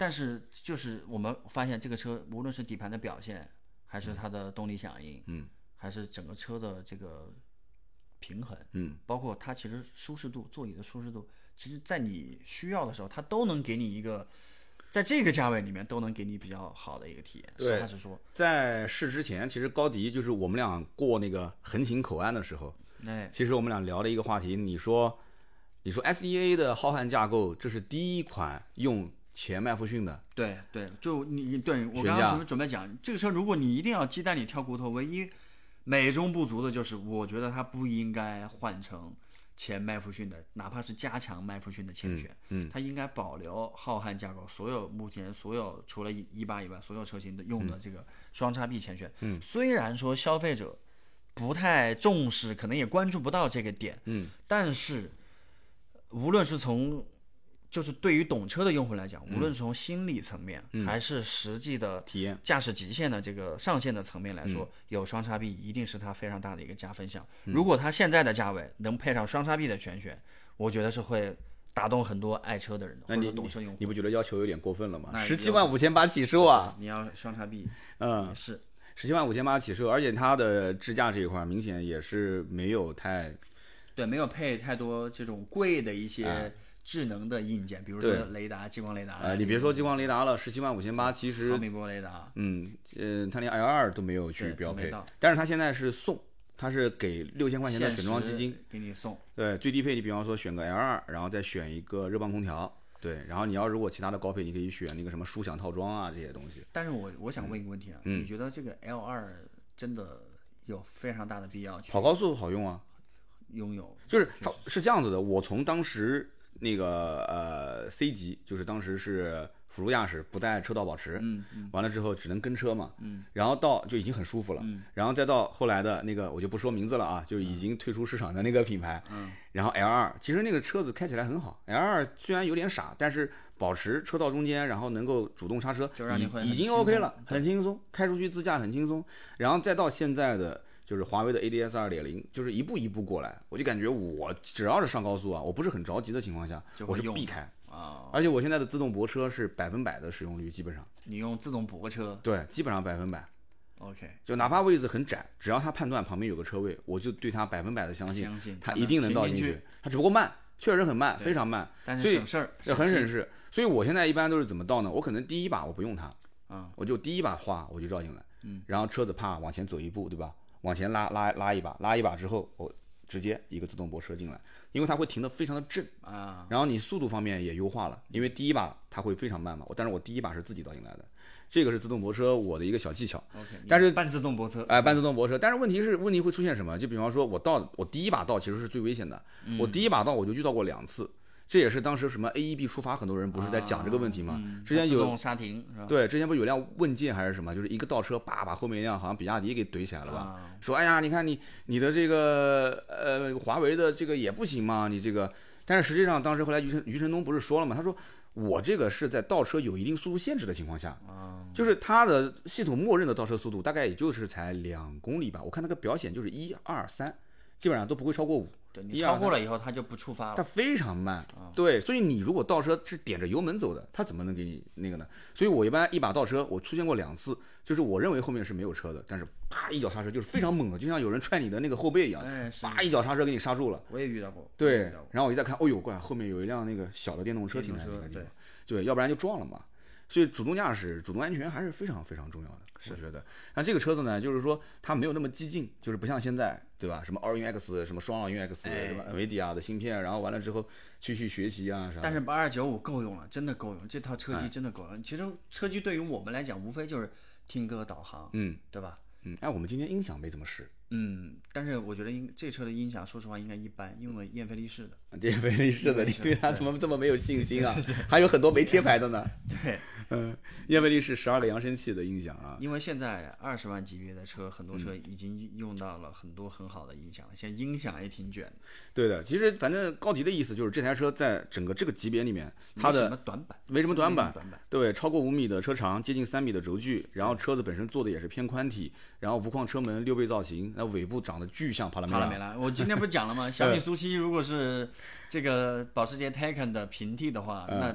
但是就是我们发现这个车无论是底盘的表现，还是它的动力响应，还是整个车的这个平衡，包括它其实舒适度，座椅的舒适度，其实在你需要的时候，它都能给你一个，在这个价位里面都能给你比较好的一个体验。实话实说， 在试之前，其实高迪就是我们俩过那个横琴口岸的时候，其实我们俩聊了一个话题，你说 SEA 的浩瀚架构，这是第一款用前麦弗逊的， 对，就对我刚刚准备讲，这个车如果你一定要鸡蛋里挑骨头，唯一美中不足的就是，我觉得它不应该换成前麦弗逊的，哪怕是加强麦弗逊的前悬，它应该保留浩瀚架构，目前所有除了18以外，所有车型的用的这个双叉臂前悬，虽然说消费者不太重视，可能也关注不到这个点，但是无论是从就是对于懂车的用户来讲，无论是从心理层面，还是实际的体验、 驾驶极限的这个上限的层面来说，有双叉臂一定是它非常大的一个加分项。如果它现在的价位能配上双叉臂的全悬，我觉得是会打动很多爱车的人或者懂车用户。 你不觉得要求有点过分了吗？175800起售啊！ 你要双叉臂，是 175800起售，而且它的支架这一块明显也是没有配太多这种贵的一些智能的硬件，比如说雷达、激光雷达。 你别说激光雷达了，175,800其实毫米波雷达， 它连 L2 都没有去标配，但是它现在是送，它是给6000块钱的选装基金给你送。 对，最低配你比方说选个 L2，然后再选一个热泵空调，对，然后你要如果其他的高配，你可以选那个什么舒享套装啊这些东西。 但是我想问一个问题啊，你觉得这个 L2 真的有非常大的必要去跑高速好用啊？ 拥有就是它是这样子的，我从当时那个C 级，就是当时是辅助驾驶不带车道保持，完了之后只能跟车嘛，然后到就已经很舒服了，然后再到后来的那个我就不说名字了啊，就已经退出市场的那个品牌，然后 L2 其实那个车子开起来很好 ，L2 虽然有点傻，但是保持车道中间，然后能够主动刹车，已经 OK 了，很轻松，开出去自驾很轻松，然后再到现在的。就是华为的 ADS 2.0，就是一步一步过来，我就感觉我只要是上高速啊，我不是很着急的情况下，我是避开啊。 而且我现在的自动泊车是100%的使用率，基本上。 你用自动泊车？ 对，基本上100%。 OK， 就哪怕位置很窄，只要他判断旁边有个车位，我就对他100%的相信他一定能倒进去。他只不过慢，确实很慢，非常慢， 但是省事儿， 很省事。所以我现在一般都是怎么倒呢？我可能第一把我不用它，我就第一把滑我就绕进来，然后车子啪往前走一步，对吧？往前拉一把之后，我直接一个自动泊车进来，因为它会停得非常的正啊。然后你速度方面也优化了，因为第一把它会非常慢嘛，但是我第一把是自己倒进来的，这个是自动泊车我的一个小技巧。 OK， 但是半自动泊车， 半自动泊车，但是问题会出现什么？就比方说我第一把倒其实是最危险的，我第一把倒我就遇到过2次。这也是当时什么 AEB 出发，很多人不是在讲这个问题吗？之前有自动刹停是吧？ 对，之前不是有辆问界还是什么，就是一个倒车，把后面一辆好像比亚迪给怼起来了吧？说哎呀，你看你的这个华为的这个也不行嘛，你这个，但是实际上当时后来余承东不是说了嘛，他说我这个是在倒车有一定速度限制的情况下，就是它的系统默认的倒车速度大概也就是才2公里吧，我看那个表显就是1、2、3，基本上都不会超过5。 对，你超过了以后它就不触发了， 它非常慢，对，所以你如果倒车是点着油门走的，它怎么能给你那个呢？所以我一般一把倒车，我出现过2次，就是我认为后面是没有车的，但是啪一脚刹车就是非常猛的，就像有人踹你的那个后背一样，啪一脚刹车给你刹住了。 我也遇到过， 对，然后我一再看，哦呦怪，后面有一辆那个小的电动车停在那个地方，对，要不然就撞了嘛。所以主动驾驶、主动安全还是非常非常重要的，我觉得。那这个车子呢，就是说它没有那么激进，就是不像现在，对吧？什么奥运 X、什么双奥运 X、什么 NVIDIA 的芯片，然后完了之后去学习啊啥。 但是8295够用了，真的够用，这套车机真的够用。其实车机对于我们来讲，无非就是听歌导航，对吧？ 哎，我们今天音响没怎么试。 但是我觉得这车的音响，说实话应该一般，用了燕飞利仕的。 燕飞利仕的，你对它怎么这么没有信心啊？还有很多没贴牌的呢。 对， 燕飞利仕12个扬声器的音响啊。 因为现在20万级别的车，很多车已经用到了很多很好的音响了，现在音响也挺卷的。 对的，其实反正高迪的意思就是这台车在整个这个级别里面，它的没什么短板，对，超过5米的车长，接近3米的轴距，然后车子本身做的也是偏宽体，然后无框车门6倍造型。尾部长得巨像帕拉梅拉， 我今天不是讲了吗？小米苏7如果是这个保时捷 Taycan 的平替的话，那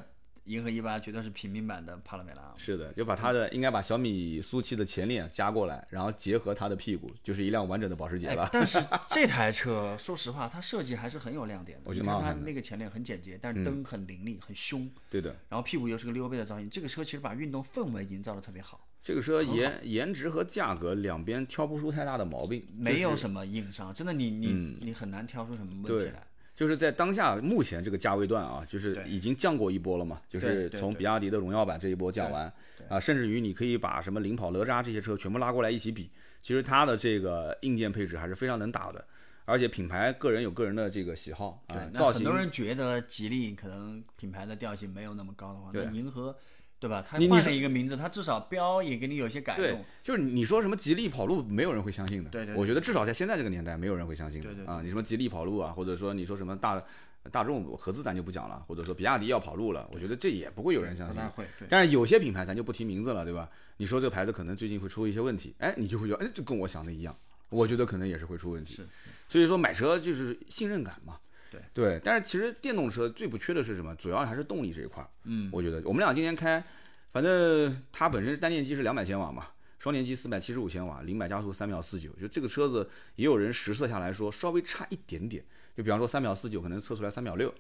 银河1.8绝对是平民版的帕拉梅拉。 是的，就把它的应该把小米苏7的前脸加过来，然后结合它的屁股，就是一辆完整的保时捷了。 但是这台车说实话，它设计还是很有亮点的。 我觉得蛮好看的。 它那个前脸很简洁，但是灯很凌厉，很凶。 对的。 然后屁股又是个溜背的造型，这个车其实把运动氛围营造的特别好。 这个车颜值和价格两边挑不出太大的毛病， 没有什么硬伤，真的你很难挑出什么问题来。 就是在当下目前这个价位段啊，就是已经降过一波了嘛，就是从比亚迪的荣耀版这一波降完啊，甚至于你可以把什么领跑、哪吒这些车全部拉过来一起比，其实它的这个硬件配置还是非常能打的，而且品牌个人有个人的这个喜好啊，造型。 很多人觉得吉利可能品牌的调性没有那么高的话，那银河。对吧？他换了一个名字，他至少标也给你有些改动。 对，就是你说什么吉利跑路，没有人会相信的。 对， 我觉得至少在现在这个年代，没有人会相信的。 对啊，你什么吉利跑路啊，或者说你说什么大众合资咱就不讲了，或者说比亚迪要跑路了，我觉得这也不会有人相信。但是有些品牌咱就不提名字了，对吧？你说这个牌子可能最近会出一些问题，哎，你就会觉得，哎，就跟我想的一样。我觉得可能也是会出问题。 是。 所以说买车就是信任感嘛。对。但是其实电动车最不缺的是什么？主要还是动力这一块。我觉得我们俩今天开。反正它本身单电机是200千瓦嘛，双电机475千瓦，0-100加速3秒49，就这个车子也有人实测下来说稍微差一点点，就比方说3秒49可能测出来3秒6，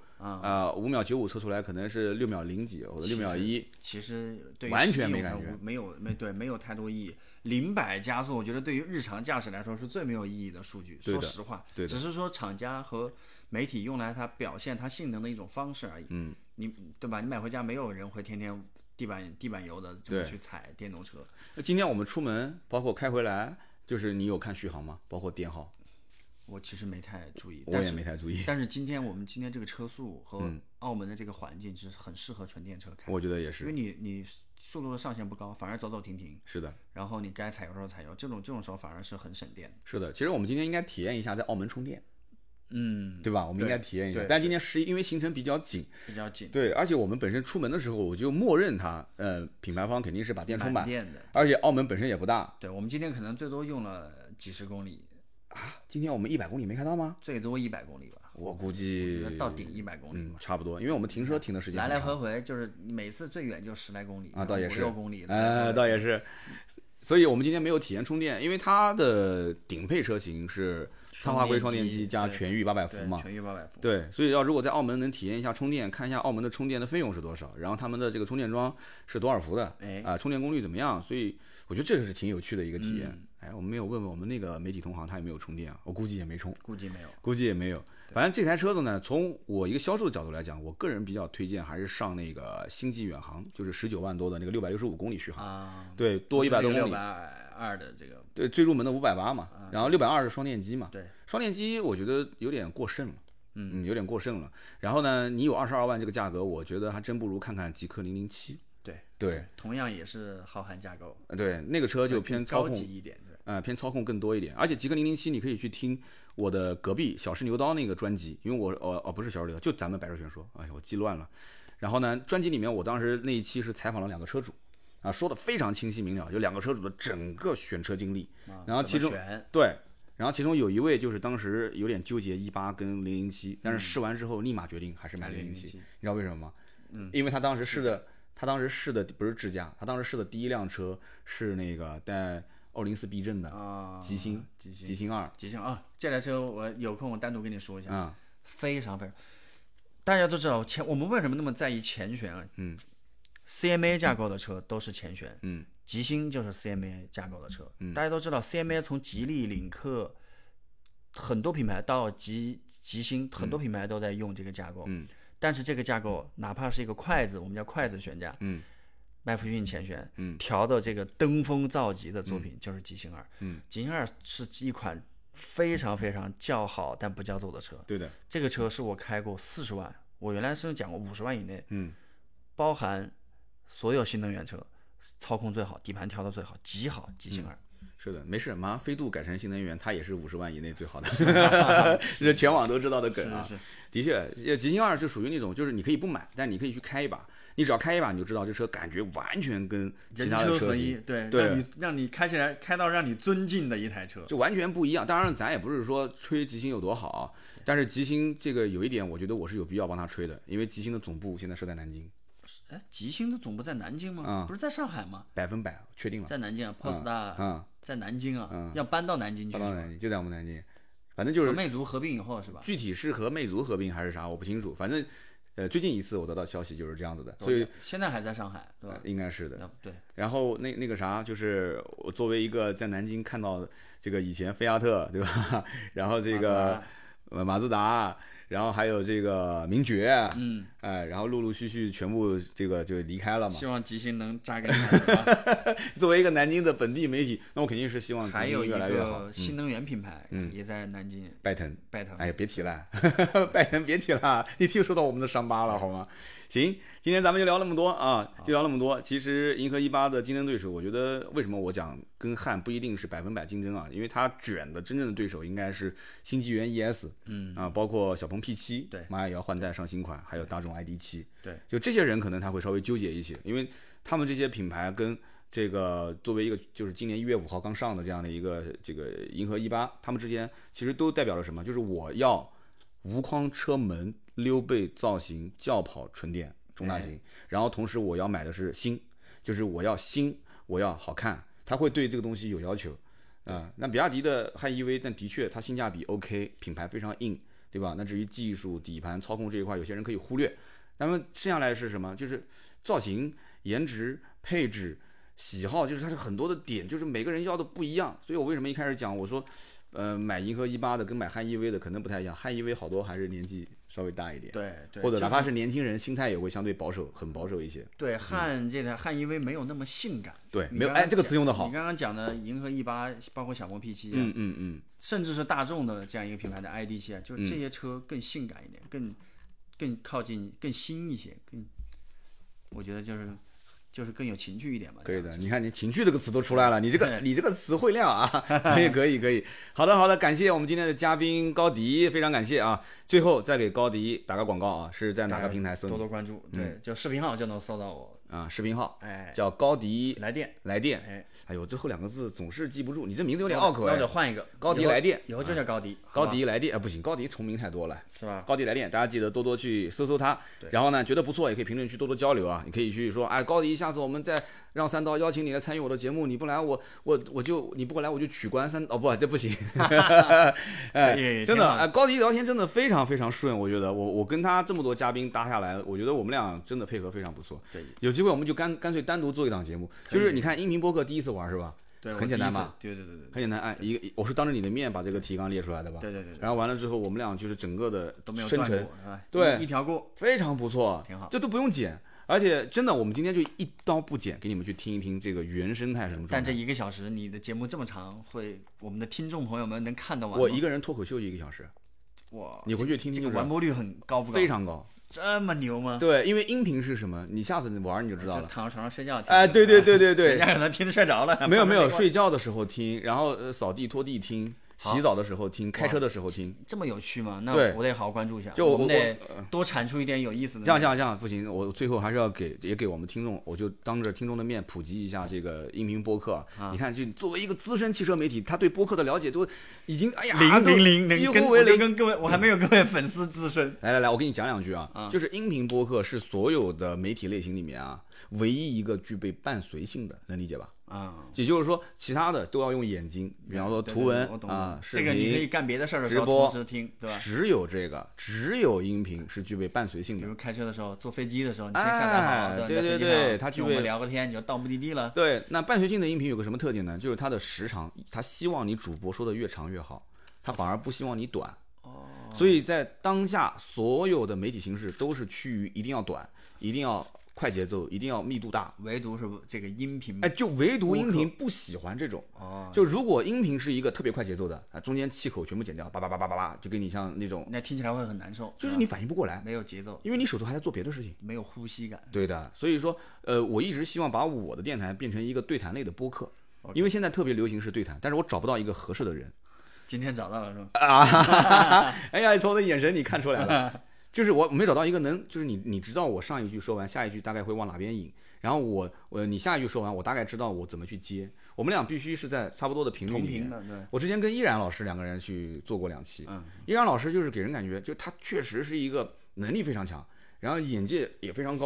5秒95测出来可能是6秒0几或者6秒1， 其实对于完全没感觉， 没有太多意义。0-100加速我觉得对于日常驾驶来说是最没有意义的数据，说实话，只是说厂家和媒体用来它表现它性能的一种方式而已。你对吧？你买回家没有人会天天地板油的这么去踩电动车。 那今天我们出门，包括开回来，就是你有看续航吗？包括电耗？ 我其实没太注意， 我也没太注意。 但是我们今天这个车速和澳门的这个环境是很适合纯电车开。 我觉得也是， 因为你速度的上限不高，反而走走停停。 是的。然后你该采油的时候采油，这种时候反而是很省电。 是的，其实我们今天应该体验一下在澳门充电。对吧？我们应该体验一下。但今天因为行程比较紧，对，而且我们本身出门的时候，我就默认它，品牌方肯定是把电充满，而且澳门本身也不大。 对，我们今天可能最多用了几十公里啊。今天我们100公里没开到吗？ 最多100公里吧。 我估计到顶100公里， 差不多，因为我们停车停的时间来来回回就是每次最远就10来公里啊，倒也是 5-6公里， 倒也是。所以我们今天没有体验充电，因为它的顶配车型是碳化硅双电机加全域800伏嘛， 全域800伏。 对，所以如果在澳门能体验一下充电，看一下澳门的充电的费用是多少，然后他们的这个充电桩是多少伏的，充电功率怎么样，所以我觉得这个是挺有趣的一个体验。我们没有问问我们那个媒体同行他有没有充电啊？我估计也没充， 估计没有。反正这台车子呢，从我一个销售的角度来讲，我个人比较推荐还是上那个星际远航，就是19万多的那个665公里续航啊， 对，多100多公里。 620的这个， 对，最入门的580嘛，然后620是双电机嘛， 对， 双电机我觉得有点过剩了，有点过剩了。然后呢，你有22万这个价格，我觉得还真不如看看极氪007。对， 同样也是浩瀚架构， 对，那个车就偏操控高级一点， 偏操控更多一点。而且极氪007你可以去听我的隔壁小试牛刀那个专辑，因为我不是小试牛刀，就咱们百车全说，哎呀我记乱了。然后呢，专辑里面我当时那一期是采访了2个车主啊，说的非常清晰明了，就2个车主的整个选车经历，然后其中然后其中有一位就是当时有点纠结18跟007，但是试完之后立马决定还是买007，你知道为什么吗？因为他当时试的不是智驾，他当时试的第一辆车是那个带204避震的极星2。 这台车我有空我单独跟你说一下，非常非常，大家都知道我们为什么那么在意前悬啊？CMA 架构的车都是前悬，极星就是 CMA 架构的车，大家都知道 CMA 从吉利、领克很多品牌到极星，很多品牌都在用这个架构，但是这个架构哪怕是一个筷子，我们叫筷子悬架，麦弗逊前悬，调的这个登峰造极的作品就是极星2，极星2是一款非常非常叫好但不叫座的车， 对的， 这个车是我开过40万，我原来是讲过50万以内，包含所有新能源车，操控最好，底盘调的最好，极好，极星2。 是的，没事，马上飞度改成新能源，它也是50万以内最好的，这全网都知道的梗啊。的确，极星2是属于那种，就是你可以不买，但你可以去开一把，你只要开一把，你就知道这车感觉完全跟其他的车型， 对，让你开起来开到让你尊敬的一台车， 就完全不一样。当然，咱也不是说吹极星有多好，但是极星这个有一点，我觉得我是有必要帮他吹的，因为极星的总部现在设在南京。 吉星的总部在南京吗？不是在上海吗 ？100%确定了， 在南京啊 ，POSTA 在南京啊，要搬到南京去， 搬到南京就在我们南京，反正就是和魅族合并以后是吧？ 具体是和魅族合并还是啥我不清楚，反正最近一次我得到消息就是这样子的，所以现在还在上海对吧？ 应该是的， 对。 然后那个啥，就是我作为一个在南京看到这个以前菲亚特对吧，然后这个马自达。然后还有这个名爵，然后陆陆续续全部这个就离开了嘛。 希望吉星能扎根上。 作为一个南京的本地媒体，那我肯定是希望吉星越来越好。 还有一个新能源品牌，也在南京。 拜腾。 哎呀，别提了，拜腾别提了，你听说到我们的伤疤了好吗？行，今天咱们就聊那么多啊，其实银河1.8的竞争对手，我觉得为什么我讲跟汉不一定是100%竞争啊？因为它卷的真正的对手应该是新纪元 ES，包括小鹏 P7， 对， 马上也要换代上新款，还有大众 ID.7， 对， 就这些人可能他会稍微纠结一些，因为他们这些品牌跟这个作为一个就是今年1月5号刚上的这样的一个这个银河1.8，他们之间其实都代表了什么？就是我要无框车门。溜背造型轿跑纯电中大型，然后同时我要买的是新，就是我要新，我要好看，他会对这个东西有要求那比亚迪的汉 EV， 但的确它性价比 OK， 品牌非常硬，对吧？那至于技术、底盘、操控这一块，有些人可以忽略。那么剩下来是什么？就是造型、颜值、配置、喜好，就是它是很多的点，就是每个人要的不一样。所以我为什么一开始讲，我说买银河1.8的跟买汉 EV 的可能不太一样，汉 EV 好多还是年纪稍微大一点， 对， 或者哪怕是年轻人，心态也会相对保守，很保守一些。 对，汉 EV 没有那么性感。 对，没有，这个词用的好。 你刚刚讲的银河1.8，包括小鹏 P7，甚至是大众的这样一个品牌的 ID.7，就是这些车更性感一点，更靠近、更新一些，我觉得就是更有情趣一点嘛。 可以的，你看你情趣这个词都出来了，你这个词汇量啊，可以。好的，感谢我们今天的嘉宾高迪，非常感谢啊。最后再给高迪打个广告啊，是在哪个平台搜？ 多多关注，对，就视频号就能搜到我啊，视频号，叫高迪来电， 哎呦，最后2个字总是记不住，你这名字有点拗口哎。 那就换一个， 高迪来电， 以后就叫高迪， 高迪来电不行，高迪重名太多了， 是吧？ 高迪来电，大家记得多多去搜它，然后呢，觉得不错也可以评论区多多交流啊，你可以去说，哎，高迪，下次我们再让3刀邀请你来参与我的节目，你不来你不来我就取关不，这不行，哎，真的，高迪聊天真的非常非常顺，我觉得我跟他这么多嘉宾搭下来，我觉得我们俩真的配合非常不错， 对， 有机会我们就干脆单独做一档节目，就是你看音频播客第一次玩是吧？ 对， 很简单嘛， 对， 很简单，哎，我是当着你的面把这个提纲列出来的吧？ 对， 然后完了之后，我们俩就是整个的都没有生成， 对，一条过， 非常不错， 挺好， 这都不用剪，而且真的，我们今天就一刀不剪，给你们去听一听这个原生态什么状态。 但这1个小时，你的节目这么长，我们的听众朋友们能看得完吗？ 我一个人脱口秀1个小时， 哇， 你回去听听， 这个完播率很高不高？ 非常高。 这么牛吗？ 对，因为音频是什么？你下次玩你就知道了。 躺在床上睡觉听。 哎，对， 人家可能听着睡着了。 没有，睡觉的时候听，然后扫地拖地听，洗澡的时候听，开车的时候听。 这么有趣吗？那我得好好关注一下。 就我们得多产出一点有意思的。 这样不行，我最后还是要给我们听众，我就当着听众的面普及一下这个音频播客。你看，就作为一个资深汽车媒体，他对播客的了解都已经零， 几乎为零。 跟各位，我还没有各位粉丝资深。 来，我给你讲2句啊，就是音频播客是所有的媒体类型里面啊，唯一一个具备伴随性的，能理解吧？也就是说，其他的都要用眼睛，比方说图文啊，视频， 这个你可以干别的事儿的时候同时听，对吧？ 只有音频是具备伴随性的。 比如开车的时候、坐飞机的时候，你先下载好， 对，它具备。 我们聊个天，你就到目的地了。 对，那伴随性的音频有个什么特点呢？就是它的时长，它希望你主播说的越长越好，它反而不希望你短。所以在当下，所有的媒体形式都是趋于一定要短，一定要快节奏，一定要密度大， 唯独是这个音频， 就唯独音频不喜欢这种。就如果音频是一个特别快节奏的，中间气口全部剪掉，叭叭叭叭叭叭，就给你像那种， 那听起来会很难受， 就是你反应不过来， 没有节奏， 因为你手头还在做别的事情， 没有呼吸感。 对的，所以说，我一直希望把我的电台变成一个对谈类的播客，因为现在特别流行是对谈，但是我找不到一个合适的人。 今天找到了是吧？ 哎呀，从我的眼神你看出来了。就是我没找到一个就是你知道我上一句说完，下一句大概会往哪边引，然后你下一句说完，我大概知道我怎么去接。我们俩必须是在差不多的频率里面。 同频的，对。 我之前跟依然老师2个人去做过2期，依然老师就是给人感觉，就他确实是一个能力非常强，然后眼界也非常高，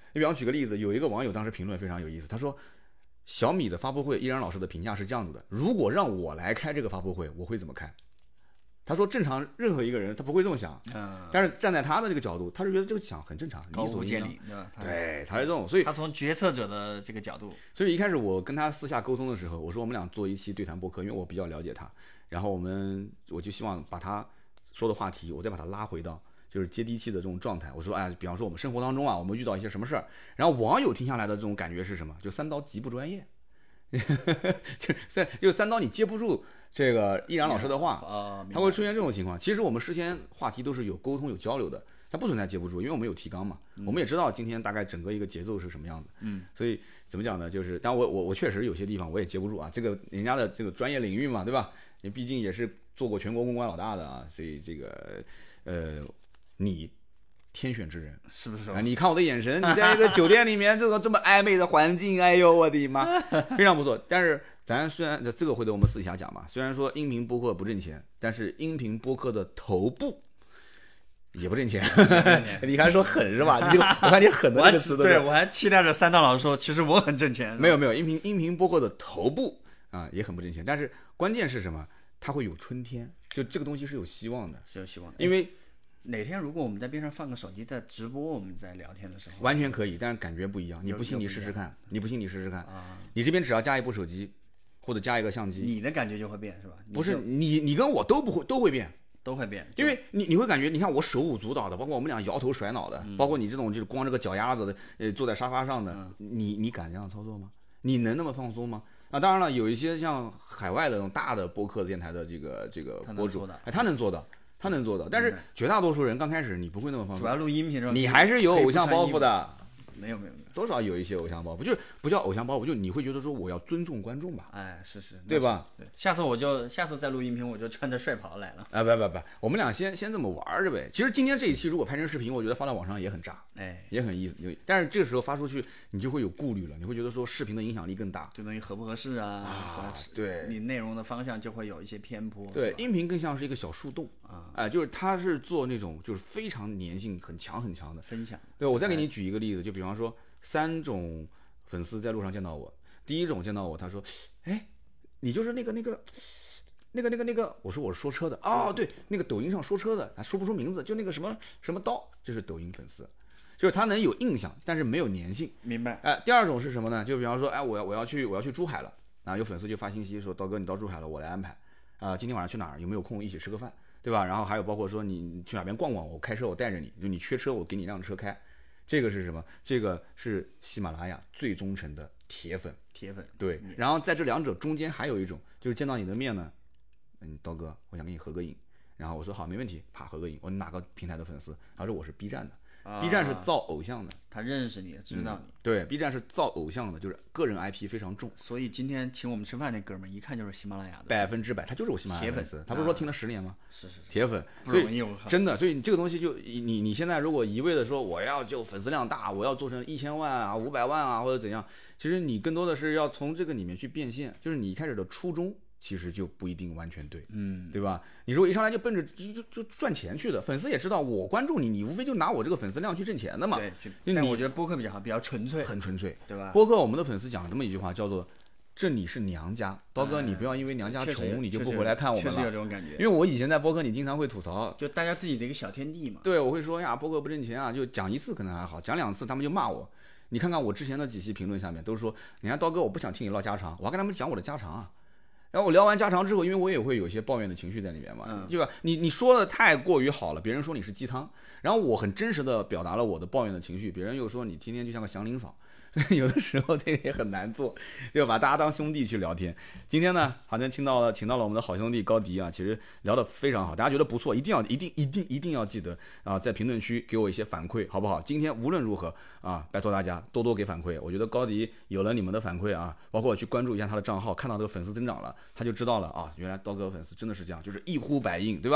比方举个例子，有一个网友当时评论非常有意思，他说小米的发布会，易然老师的评价是这样子的：如果让我来开这个发布会，我会怎么开？他说正常任何一个人他不会这么想，但是站在他的这个角度，他是觉得这个想很正常， 高屋建瓴，对吧？ 对，他是这种，所以他从决策者的这个角度， 所以一开始我跟他私下沟通的时候，我说我们俩做一期对谈播客，因为我比较了解他，然后我就希望把他说的话题，我再把他拉回到就是接地气的这种状态。我说哎，比方说我们生活当中啊，我们遇到一些什么事儿，然后网友听下来的这种感觉是什么？就三刀极不专业，就三刀你接不住这个易然老师的话，他会出现这种情况。其实我们事先话题都是有沟通有交流的，它不存在接不住，因为我们有提纲嘛，我们也知道今天大概整个一个节奏是什么样子，所以怎么讲呢？就是，但我确实有些地方我也接不住啊，这个人家的这个专业领域嘛，对吧？你毕竟也是做过全国公关老大的啊，所以这个你天选之人是不是？ 你看我的眼神，你在一个酒店里面这么暧昧的环境，哎呦我的妈，非常不错。但是咱虽然这个回头我们私底下讲嘛，虽然说音频播客不挣钱，但是音频播客的头部也不挣钱。你还说狠是吧？我看你狠的这个词都对，我还期待着三刀老师说，其实我很挣钱。 没有，音频播客的头部啊也很不挣钱，但是关键是什么？它会有春天，就这个东西是有希望的， 是有希望的。 因为哪天如果我们在边上放个手机在直播，我们在聊天的时候， 完全可以，但是感觉不一样。你不信你试试看，你这边只要加一部手机或者加一个相机， 你的感觉就会变，是吧？ 不是你跟我都会变。 都会变， 因为你会感觉，你看我手舞足蹈的，包括我们俩摇头甩脑的，包括你这种就是光这个脚丫子的，坐在沙发上的，你敢这样操作吗？你能那么放松吗？啊，当然了，有一些像海外的那种大的播客电台的这个播主，他能做到，但是绝大多数人刚开始你不会那么放松， 主要录音频上你还是有偶像包袱的。 没有， 多少有一些偶像包袱，就是不叫偶像包袱，就你会觉得说我要尊重观众吧？ 哎，是， 对吧？ 对，下次再录音频，我就穿着帅袍来了。 啊，不，我们俩先这么玩着呗。其实今天这一期如果拍成视频，我觉得发到网上也很炸，也很意思。但是这个时候发出去，你就会有顾虑了，你会觉得说视频的影响力更大， 这东西合不合适啊？ 对， 你内容的方向就会有一些偏颇。 对，音频更像是一个小树洞啊，就是它是做那种就是非常粘性很强的分享。 对，我再给你举一个例子，就比方说。3种粉丝在路上见到我，第一种见到我，他说：“哎，你就是那个，我说我是说车的哦，对，那个抖音上说车的，他说不出名字，就那个什么刀，就是抖音粉丝，就是他能有印象，但是没有粘性。 明白？ 哎，第二种是什么呢？就比方说，哎，我要去珠海了，啊，有粉丝就发信息说，刀哥你到珠海了，我来安排，啊，今天晚上去哪儿？有没有空一起吃个饭，对吧？然后还有包括说你去哪边逛逛，我开车我带着你，就你缺车我给你辆车开。”这个是什么？这个是喜马拉雅最忠诚的铁粉。对。然后在这两者中间还有一种，就是见到你的面呢，刀哥，我想跟你合个影。然后我说好，没问题，啪合个影。我说哪个平台的粉丝？他说我是 B 站的。B 站是造偶像的， 他认识你，知道你。 对 ，B 站是造偶像的，就是个人 IP 非常重。 所以今天请我们吃饭那哥们儿，一看就是喜马拉雅的 100%，他就是我喜马拉雅的粉丝。他不是说听了10年吗？ 是铁粉， 不容易， 真的。所以这个东西就你现在如果一味的说我要就粉丝量大，我要做成1000万啊、500万啊或者怎样，其实你更多的是要从这个里面去变现，就是你一开始的初衷。其实就不一定完全对，对吧？你如果一上来就奔着就赚钱去的，粉丝也知道我关注你，你无非就拿我这个粉丝量去挣钱的嘛。 对，但我觉得播客比较好，比较纯粹， 很纯粹， 对吧？ 播客我们的粉丝讲这么一句话，叫做“这里是娘家”，刀哥你不要因为娘家穷你就不回来看我们了。 确实有这种感觉， 因为我以前在播客里经常会吐槽， 就大家自己的一个小天地嘛。 对，我会说呀，播客不挣钱啊，就讲一次可能还好，讲2次他们就骂我。你看看我之前的几期评论下面都是说，你看刀哥我不想听你唠家常，我要跟他们讲我的家常啊。然后我聊完家常之后，因为我也会有一些抱怨的情绪在里面嘛，对吧？你说的太过于好了，别人说你是鸡汤，然后我很真实的表达了我的抱怨的情绪，别人又说你天天就像个祥林嫂，有的时候这个也很难做，对吧？把大家当兄弟去聊天。今天呢，好像请到了我们的好兄弟高迪啊，其实聊得非常好，大家觉得不错，一定要记得啊，在评论区给我一些反馈，好不好？今天无论如何啊，拜托大家多多给反馈。我觉得高迪有了你们的反馈啊，包括去关注一下他的账号，看到这个粉丝增长了，他就知道了啊，原来刀哥粉丝真的是这样，就是一呼百应，对吧？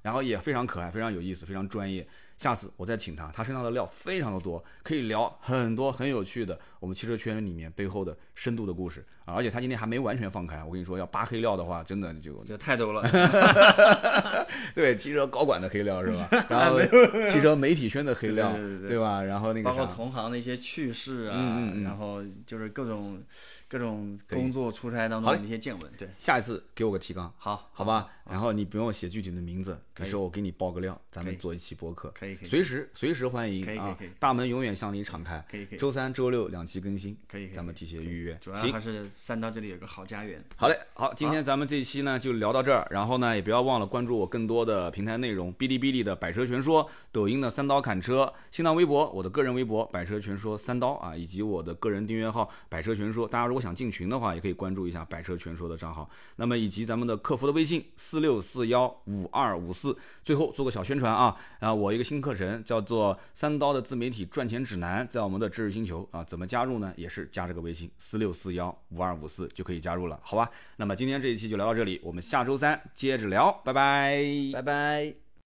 然后也非常可爱，非常有意思，非常专业。下次我再请他，他身上的料非常的多，可以聊很多很有趣的我们汽车圈里面背后的深度的故事啊！而且他今天还没完全放开，我跟你说，要扒黑料的话，真的就太多了。 对，汽车高管的黑料是吧？然后汽车媒体圈的黑料，对吧？然后那个包括同行的一些趣事啊，然后就是各种工作出差当中的一些见闻。对， 下一次给我个提纲，好吧？然后你不用写具体的名字，你说我给你爆个料，咱们做一期播客。 可以， 随时欢迎啊！大门永远向你敞开。 可以， 周3、周62期更新， 可以， 咱们提前预约。 主要还是三刀这里有个好家园。 好嘞，好，今天咱们这一期呢就聊到这儿，然后呢也不要忘了关注我更多的平台内容，哔哩哔哩的百车全说，抖音的三刀砍车，新浪微博我的个人微博百车全说三刀啊，以及我的个人订阅号百车全说。大家如果想进群的话，也可以关注一下百车全说的账号。那么以及咱们的客服的微信46415254。最后做个小宣传啊，我一个新课程叫做三刀的自媒体赚钱指南，在我们的知识星球啊，怎么加入呢？也是加这个微信46415254就可以加入了，好吧？那么今天这一期就聊到这里，我们下周3接着聊，拜拜， 拜拜。